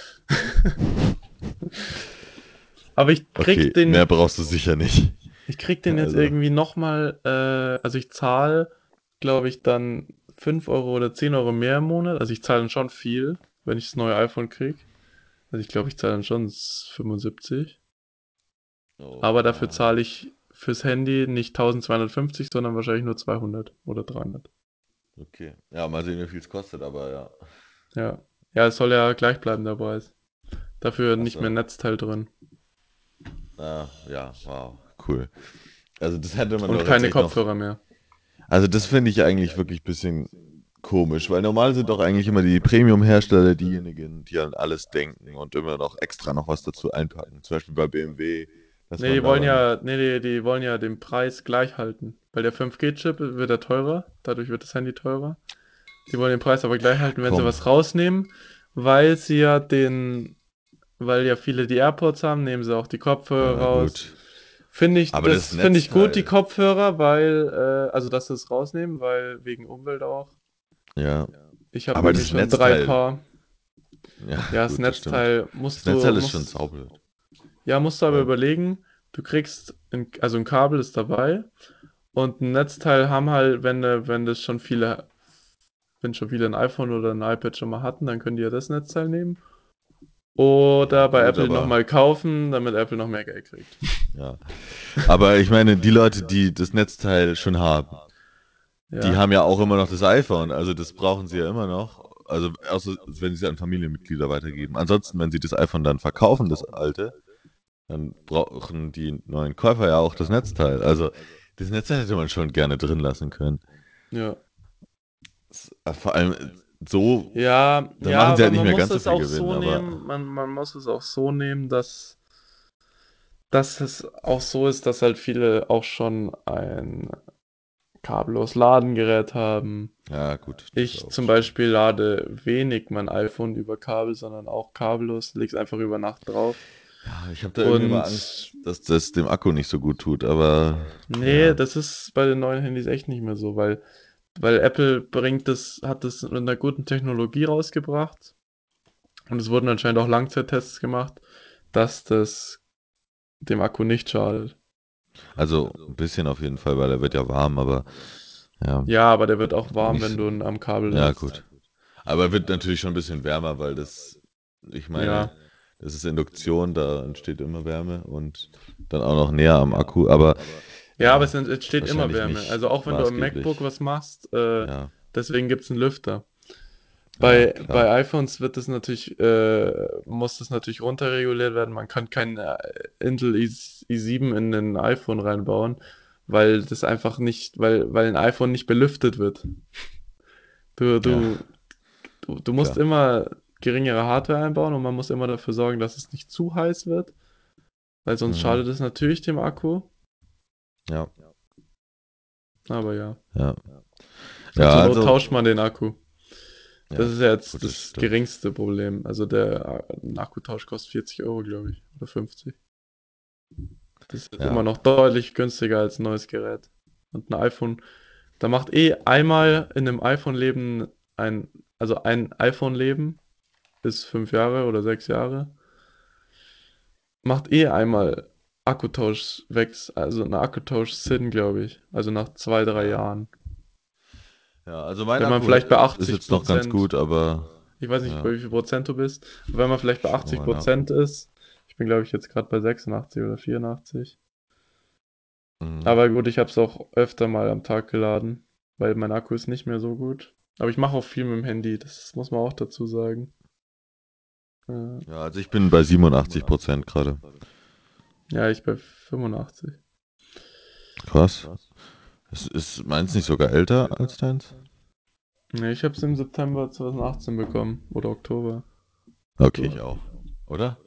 Aber
Okay, mehr brauchst du sicher nicht.
ich krieg den jetzt
Also,
irgendwie nochmal, also ich zahle, glaube ich, dann 5 Euro oder 10 Euro mehr im Monat. Also ich zahle dann schon viel, wenn ich das neue iPhone krieg. Also ich glaube, ich zahle dann schon 75.
oh,
Aber dafür
ja,
zahle ich fürs Handy nicht 1250, sondern wahrscheinlich nur 200 oder 300.
okay. Ja, mal sehen, wie viel es kostet, aber ja.
Ja. Ja, es soll ja gleich bleiben, der Preis. Dafür nicht mehr
Achso.
Netzteil drin.
Ah, ja, wow, cool. Also, das hätte man
Und
doch jetzt
keine
echt noch.
Kopfhörer mehr.
Also, das finde ich eigentlich wirklich ein bisschen komisch, weil normal sind doch eigentlich immer die Premium-Hersteller diejenigen, die an alles denken und immer noch extra noch was dazu einpacken. Zum Beispiel bei BMW, dass
Nee,
man da dann.
die wollen ja den Preis gleich halten. Weil der 5G-Chip wird ja teurer, dadurch wird das Handy teurer. Die wollen den Preis aber gleich halten, wenn sie
Komm,
was rausnehmen, weil sie ja weil ja viele die AirPods haben, nehmen sie auch die Kopfhörer
ja
raus.
gut. Aber das
Das finde ich gut, die
Netzteil,
Kopfhörer, also dass sie es rausnehmen, weil wegen Umwelt auch.
ja.
Ich habe
Aber
irgendwie
das
schon 3
Netzteil,
Paar.
ja
Ja, das
gut, das stimmt.
Netzteil
Das Netzteil ist schon saublöd.
musst du aber
Weil,
überlegen, du kriegst, also ein Kabel ist dabei und ein Netzteil haben halt, wenn schon viele ein iPhone oder ein iPad schon mal hatten, dann können die ja das Netzteil nehmen.
ja
Oder bei
gut,
Apple
aber
nochmal kaufen, damit Apple noch mehr Geld kriegt.
ja. Aber ich meine, die Leute, die das Netzteil schon haben, die
Ja,
haben ja auch immer noch das iPhone, also das brauchen sie ja immer noch. Also außer wenn sie es an Familienmitglieder weitergeben. Ansonsten, wenn sie das iPhone dann verkaufen, das alte, dann brauchen die neuen Käufer ja auch das Netzteil. Also das Netzteil hätte man schon gerne drin lassen können.
ja.
Vor allem so,
Ja,
dann
ja,
machen sie
aber
halt nicht
man
mehr
muss
ganz so
es
viel
auch
Gewinn,
so nehmen,
aber
man muss es auch so nehmen, dass es auch so ist, dass halt viele auch schon ein kabellos Ladengerät haben.
ja gut, das
Ich
auch,
zum
stimmt.
Beispiel lade wenig mein iPhone über Kabel, sondern auch kabellos, leg's einfach über Nacht drauf.
Ja, ich habe da irgendwie immer
Und
Angst, dass das dem Akku nicht so gut tut, aber
nee,
ja.
das ist bei den neuen Handys echt nicht mehr so, weil Apple hat das mit einer guten Technologie rausgebracht und es wurden anscheinend auch Langzeittests gemacht, dass das dem Akku nicht schadet.
Also ein bisschen auf jeden Fall, weil er wird ja warm, aber ja,
Ja, aber der wird auch warm,
nicht
wenn
so.
du ihn am Kabel
Ja,
lässt.
gut. Aber er wird natürlich schon ein bisschen wärmer, weil das, ich meine,
Ja.
das ist Induktion, da entsteht immer Wärme und dann auch noch näher am Akku, aber
Ja, aber
ja,
es entsteht immer
wahrscheinlich
Wärme.
nicht
Also auch wenn du am MacBook
maßgeblich.
was machst,
Ja,
deswegen gibt es einen Lüfter.
ja,
Bei
klar.
iPhones wird das natürlich, muss das natürlich runterreguliert werden. Man kann kein Intel i7 in ein iPhone reinbauen, weil das einfach nicht, weil ein iPhone nicht belüftet wird. Du,
Ja,
du, du musst
klar.
immer geringere Hardware einbauen und man muss immer dafür sorgen, dass es nicht zu heiß wird, weil sonst
Mhm.
schadet es natürlich dem Akku.
Ja,
Aber ja.
ja.
Und
Ja,
zur Not
also,
tauscht man den Akku. Das
ja,
ist ja jetzt
gut, das
das
stimmt.
geringste Problem. Also der ein Akkutausch kostet 40 Euro, glaube ich. Oder 50. Das ist immer
Ja,
noch deutlich günstiger als ein neues Gerät. Und ein iPhone, da macht eh einmal in einem iPhone-Leben also ein iPhone-Leben ist 5 Jahre oder 6 Jahre, macht eh einmal Akkutausch wächst, also ein Akkutausch Sinn, glaube ich. Also nach 2, 3
ja.
Jahren.
Ja, also mein
Wenn man
Akku
vielleicht bei
ist
achtzig
jetzt noch ganz
Prozent
gut, aber
Ich weiß nicht,
ja,
bei wie viel Prozent du bist, aber wenn man vielleicht bei
ich schau
achtzig
mal nach.
Prozent ist, ich bin glaube ich jetzt gerade bei 86 oder 84.
Mhm.
Aber gut, ich habe es auch öfter mal am Tag geladen, weil mein Akku ist nicht mehr so gut. Aber ich mache auch viel mit dem Handy, das muss man auch dazu sagen. Äh,
Ja, also ich bin bei 87% gerade.
ja, ich bei 85.
Krass. Ist meins nicht sogar älter als deins?
Ne, ich habe es im September 2018 bekommen oder Oktober.
Okay,
So.
ich auch. Oder?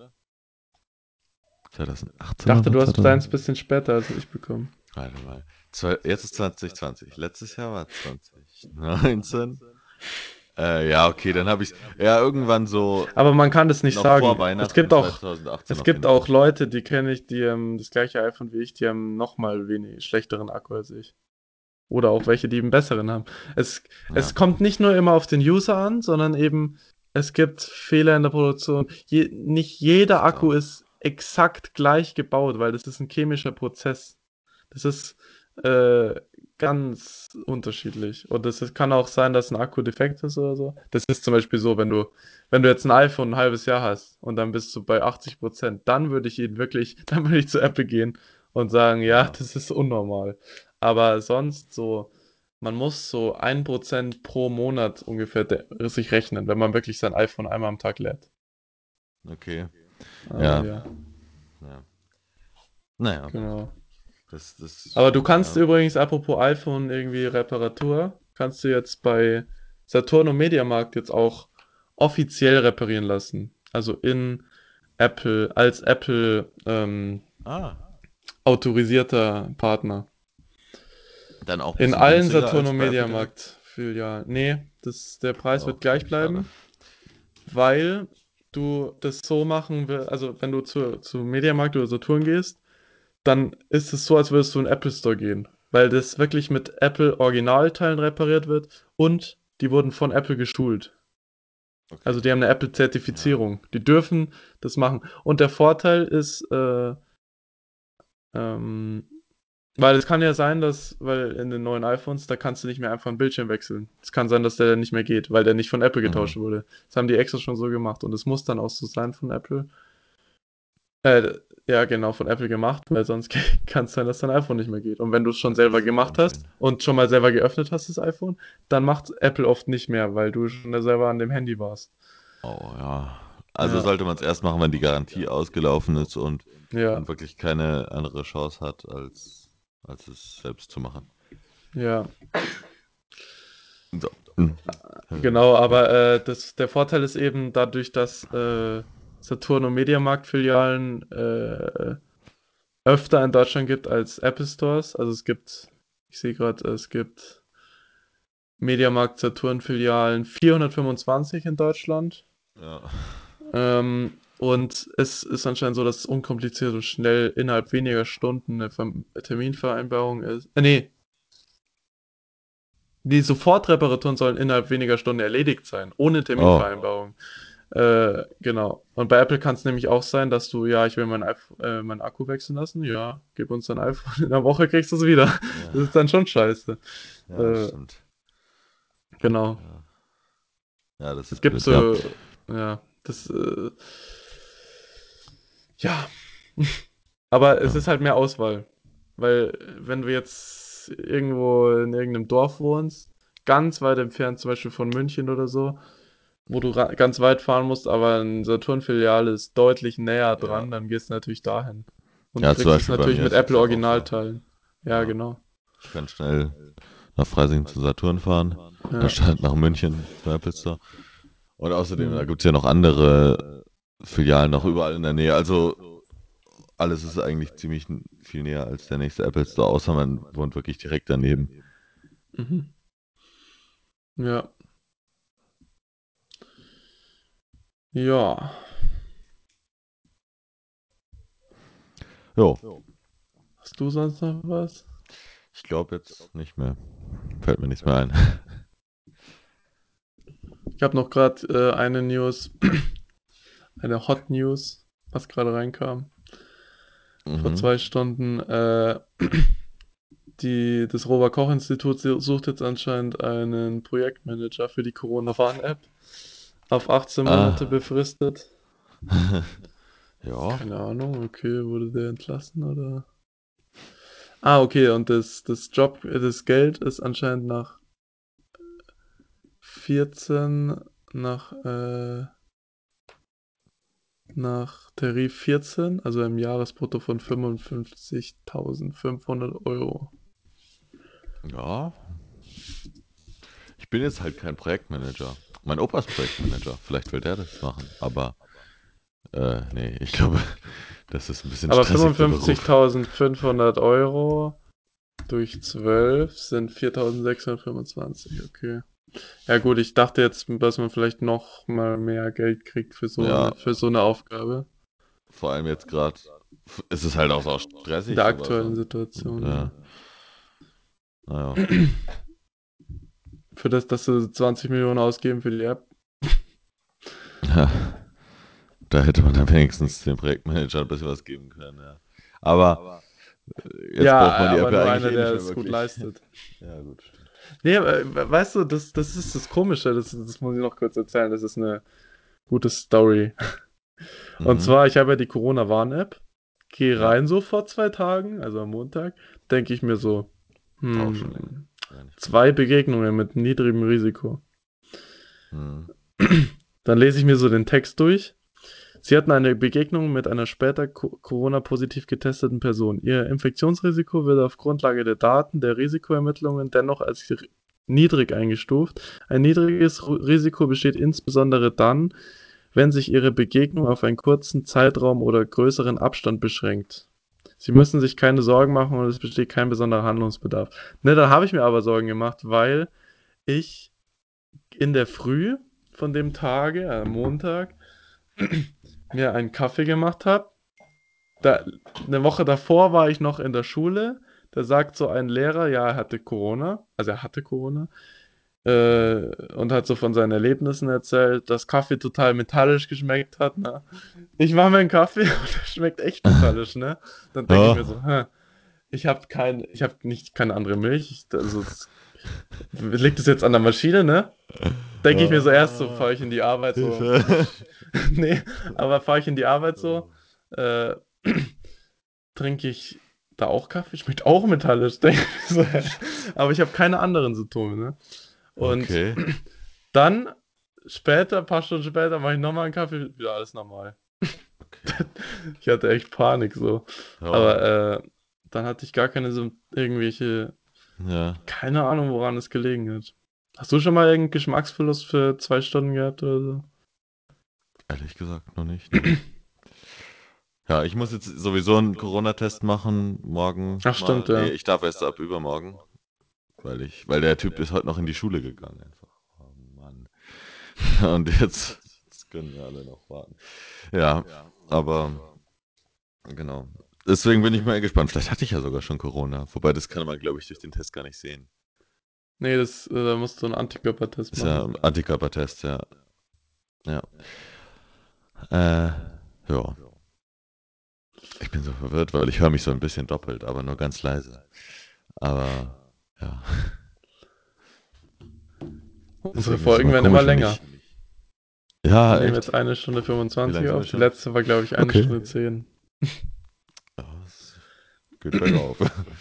Ich
2018
dachte,
oder
du hast deins ein
2000?
bisschen später als ich bekommen.
Warte mal. Jetzt ist 2020. Letztes Jahr war 2019. Ja, okay, dann habe ich ja irgendwann so
Aber man kann das nicht
noch vor
sagen.
Weihnachten 2018
Es
auf
gibt
jeden Fall
auch
schon.
Leute, die kenne ich, die haben das gleiche iPhone wie ich, die haben nochmal wenig schlechteren Akku als ich. Oder auch welche, die einen besseren haben. Es
Ja,
kommt nicht nur immer auf den User an, sondern eben, es gibt Fehler in der Produktion. Nicht jeder
das
Akku
auch.
ist exakt gleich gebaut, weil das ist ein chemischer Prozess. Das ist äh, ganz unterschiedlich. Und kann auch sein, dass ein Akku defekt ist oder so. Das ist zum Beispiel so, wenn du jetzt ein iPhone ein halbes Jahr hast und dann bist du bei 80%, dann würde ich ihn wirklich, dann würde ich zu Apple gehen und sagen, ja,
Ja,
das ist unnormal. Aber sonst so, man muss so 1% pro Monat ungefähr sich rechnen, wenn man wirklich sein iPhone einmal am Tag lädt.
okay.
Aber
Ja,
ja,
ja. Naja,
genau. Aber
das,
du kannst
ja.
übrigens, apropos iPhone, irgendwie Reparatur, kannst du jetzt bei Saturn und Mediamarkt jetzt auch offiziell reparieren lassen. Also als Apple
Ah,
autorisierter Partner.
dann auch ein
In
bisschen
allen
günstiger
Saturn
als
und
bei Apple direkt?
Mediamarkt-Filialen. Nee, der Preis wird
Okay,
gleich
schade.
bleiben, weil du das so machen willst, also wenn du zu Mediamarkt oder Saturn gehst, dann ist es so, als würdest du in den Apple Store gehen. Weil das wirklich mit Apple Originalteilen repariert wird und die wurden von Apple geschult. Also
Okay.
die haben eine
Ja.
Apple-Zertifizierung. Die dürfen das machen. Und der Vorteil ist, ähm, weil es kann ja sein, weil in den neuen iPhones, da kannst du nicht mehr einfach einen Bildschirm wechseln. Es kann sein, dass der nicht mehr geht, weil der nicht von Apple
Mhm.
getauscht wurde. Das haben die extra schon so gemacht und es muss dann auch so sein von Apple. Äh, ja, genau, von Apple gemacht, weil sonst kann es sein, dass dein iPhone nicht mehr geht. Und wenn du es schon
Das
selber
ist
gemacht hast
unschön.
und schon mal selber geöffnet hast, das iPhone, dann macht Apple oft nicht mehr, weil du schon selber an dem Handy warst.
Oh ja. Also
Ja,
sollte man es erst machen, wenn die Garantie ausgelaufen ist und
ja,
man wirklich keine andere Chance hat, als es selbst zu machen.
ja.
So. Hm.
Genau,
Ja.
aber der Vorteil ist eben dadurch, dass Saturn- und Mediamarkt-Filialen öfter in Deutschland gibt als Apple Stores. Also es gibt, ich sehe gerade, es gibt Mediamarkt Saturn-Filialen 425 in Deutschland.
Ja.
Und es ist anscheinend so, dass es unkompliziert und schnell innerhalb weniger Stunden eine Terminvereinbarung ist. Nee, die Sofortreparaturen sollen innerhalb weniger Stunden erledigt sein, ohne
Oh.
Terminvereinbarung. Genau. Und bei Apple kann es nämlich auch sein, dass du, ja, ich will meinen Akku wechseln lassen. Ja, gib uns dein iPhone. In einer Woche kriegst du es wieder. Das ist
Ja.
dann schon scheiße.
Ja, das
Äh,
stimmt.
genau.
Ja. Ja, das
Es
ist
gibt
blöd. Ja.
so, ja, ja. Aber es
Ja.
ist halt mehr Auswahl. Weil, wenn du jetzt irgendwo in irgendeinem Dorf wohnst, ganz weit entfernt, zum Beispiel von München oder so, wo du ganz weit fahren musst, aber eine Saturn-Filiale ist deutlich näher
Ja.
dran, dann gehst du natürlich dahin. Und
Ja, zum
kriegst es
Beispiel bei
natürlich
mir
mit
ist es
Apple
ja auch so.
Originalteilen. Ja,
Ja.
genau.
Ich kann schnell nach Freising zu Saturn fahren,
Ja.
anstatt nach München zum Apple Store. Und außerdem, da
Hm.
gibt es ja noch andere Filialen noch überall in der Nähe. Also alles ist eigentlich ziemlich viel näher als der nächste Apple Store, außer man wohnt wirklich direkt daneben.
Mhm. Ja. Ja.
Jo,
Hast du sonst noch was?
ich glaube jetzt nicht mehr. Fällt mir nichts mehr ein.
Ich habe noch gerade eine News, eine Hot News, was gerade reinkam. Vor
Mhm.
2 Stunden. Das Robert-Koch-Institut sucht jetzt anscheinend einen Projektmanager für die Corona-Warn-App. Auf 18 Monate
Ah.
befristet.
Ja.
Keine Ahnung, okay, wurde der entlassen oder? Ah, okay, und das Geld ist anscheinend nach, äh, nach Tarif 14, also einem Jahresbrutto von 55.500 Euro.
Ja. Ich bin jetzt halt kein Projektmanager. Mein Opa ist Projektmanager. Vielleicht will der das machen. Aber nee, ich glaube, das ist ein bisschen
Aber
stressig, der Beruf.
55.500 Euro durch 12 sind 4.625, okay. Ja gut, ich dachte jetzt, dass man vielleicht noch mal mehr Geld kriegt
Ja,
für so eine Aufgabe.
vor allem jetzt gerade ist es halt auch so
In der
stressig, aber
aktuellen
so.
Situation,
Ja, naja.
ja. Für das, dass sie 20 Millionen ausgeben für die App.
Ja, da hätte man dann wenigstens dem Projektmanager ein bisschen was geben können, ja. Aber jetzt
Ja,
braucht man die App
aber
ja
nur
eigentlich
einer,
eh nicht
der
mehr
es gut
wirklich.
leistet.
Ja, gut, stimmt.
Nee, weißt du, das ist das Komische, das muss ich noch kurz erzählen, das ist eine gute Story. Und
Mhm.
zwar, ich habe ja die Corona-Warn-App, gehe
Ja,
rein so vor 2 Tagen, also am Montag, denke ich mir so,
auch schon länger.
hm,
Ja, nicht mehr.
2 Begegnungen mit niedrigem Risiko.
Mhm.
Dann lese ich mir so den Text durch. Sie hatten eine Begegnung mit einer später Corona-positiv getesteten Person. Ihr Infektionsrisiko wird auf Grundlage der Daten der Risikoermittlungen dennoch als niedrig eingestuft. Ein niedriges Risiko besteht insbesondere dann, wenn sich Ihre Begegnung auf einen kurzen Zeitraum oder größeren Abstand beschränkt. Sie müssen sich keine Sorgen machen und es besteht kein besonderer Handlungsbedarf. Ne, dann habe ich mir aber Sorgen gemacht, weil ich in der Früh von dem Tage, am Montag, mir einen Kaffee gemacht habe. Eine Woche davor war ich noch in der Schule. Da sagt so ein Lehrer, ja, er hatte Corona. Also er hatte Corona. Und hat so von seinen Erlebnissen erzählt, dass Kaffee total metallisch geschmeckt hat. Ne? Ich mache mir einen Kaffee und der schmeckt echt metallisch. Ne? Dann denke ich mir
Ja.
so, ich habe nicht keine andere Milch. Liegt es jetzt an der Maschine, ne? Denke ich mir so erst so, fahre ich in die Arbeit so.
Hilfe.
Nee, aber fahre ich in die Arbeit so. Äh, trinke ich da auch Kaffee. Schmeckt auch metallisch. Denk ich so, aber ich habe keine anderen Symptome, ne? Und
Okay.
dann später, ein paar Stunden später, mache ich nochmal einen Kaffee, wieder alles normal.
Okay.
Ich hatte echt Panik so.
Ja.
Aber dann hatte ich gar keine so irgendwelche,
Ja.
keine Ahnung, woran es gelegen hat. Hast du schon mal irgendeinen Geschmacksverlust für 2 Stunden gehabt oder so?
Ehrlich gesagt noch nicht. Nee. Ja, ich muss jetzt sowieso einen Corona-Test machen, morgen
Ach,
mal.
stimmt,
Nee,
ja.
ich darf erst ab übermorgen, weil der Typ ist heute noch in die Schule gegangen einfach. Oh Mann. Und jetzt können wir alle noch warten. Ja, aber genau. Deswegen bin ich mal gespannt. Vielleicht hatte ich ja sogar schon Corona. Wobei, das kann man, glaube ich, durch den Test gar nicht sehen.
Nee, da musst du einen Antikörpertest
Ist ja
machen.
ein Antikörpertest, ja. Ja. Äh, ja. Ich bin so verwirrt, weil ich höre mich so ein bisschen doppelt, aber nur ganz leise. Aber ja.
Unsere
Deswegen ist es
Folgen
immer
werden immer
komisch, wenn
länger.
ich.
Wir
Ja,
nehmen jetzt
echt.
eine Stunde
Wie lange
25
sind wir
auf. Die
schon?
letzte war, glaube ich, eine
Okay.
Stunde 10.
Ja, es geht bergauf.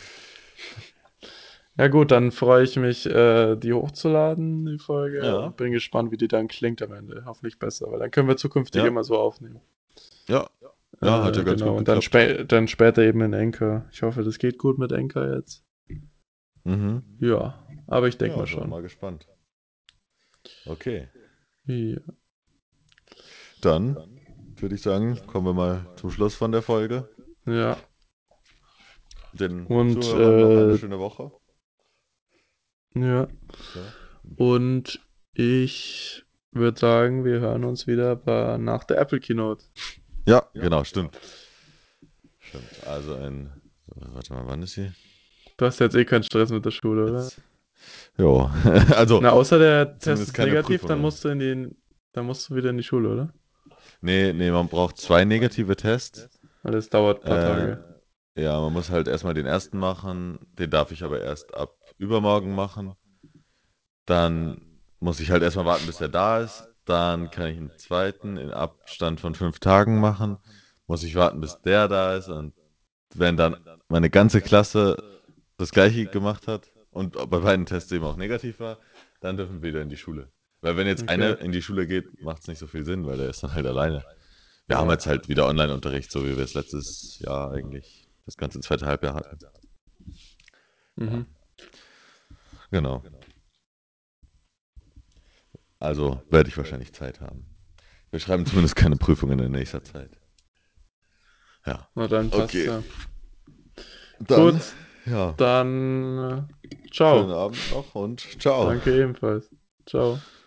Ja gut, dann freue ich mich, die hochzuladen, die Folge,
Ja,
und bin gespannt, wie die dann klingt am Ende. Hoffentlich besser, weil dann können wir zukünftig
ja,
immer so aufnehmen.
ja. Ja, hat ja ganz
Genau,
gut
und dann,
geklappt.
dann später eben in Anchor. Ich hoffe, das geht gut mit Anchor jetzt.
Mhm.
Ja, aber ich denke
Ja,
mal
sind wir
schon.
mal gespannt. Okay.
Ja.
Dann würde ich sagen, kommen wir mal zum Schluss von der Folge.
Ja.
Den
Und
Zuhörern noch eine schöne Woche.
ja.
Ja,
Und ich würde sagen, wir hören uns wieder nach der Apple Keynote.
ja, genau, stimmt. Stimmt. Warte mal, wann ist sie?
Du hast jetzt eh keinen Stress mit der Schule, oder?
Jetzt. Jo, also
Na, außer der Test
zumindest
ist
keine
negativ, dann
Prüfungen.
musst du dann musst du wieder in die Schule, oder?
Nee, man braucht 2 negative Tests.
Weil das dauert ein paar
Äh,
Tage.
ja, man muss halt erstmal den ersten machen. Den darf ich aber erst ab übermorgen machen. Dann muss ich halt erstmal warten, bis er da ist. Dann kann ich einen zweiten in Abstand von 5 Tagen machen. Muss ich warten, bis der da ist. Und wenn dann meine ganze Klasse das gleiche gemacht hat und bei beiden Tests eben auch negativ war, dann dürfen wir wieder in die Schule. Weil wenn jetzt
Okay.
einer in die Schule geht, macht es nicht so viel Sinn, weil der ist dann halt alleine. Wir haben
Ja.
jetzt halt wieder Online-Unterricht, so wie wir es letztes Jahr eigentlich das ganze zweite Halbjahr hatten. Ja,
Mhm.
genau. Also werde ich wahrscheinlich Zeit haben. Wir schreiben zumindest keine Prüfungen in nächster Zeit. Ja.
Na dann passt
Okay.
ja.
Dann,
Gut,
ja,
dann
schönen
ciao.
Abend noch und ciao.
Danke ebenfalls. Ciao.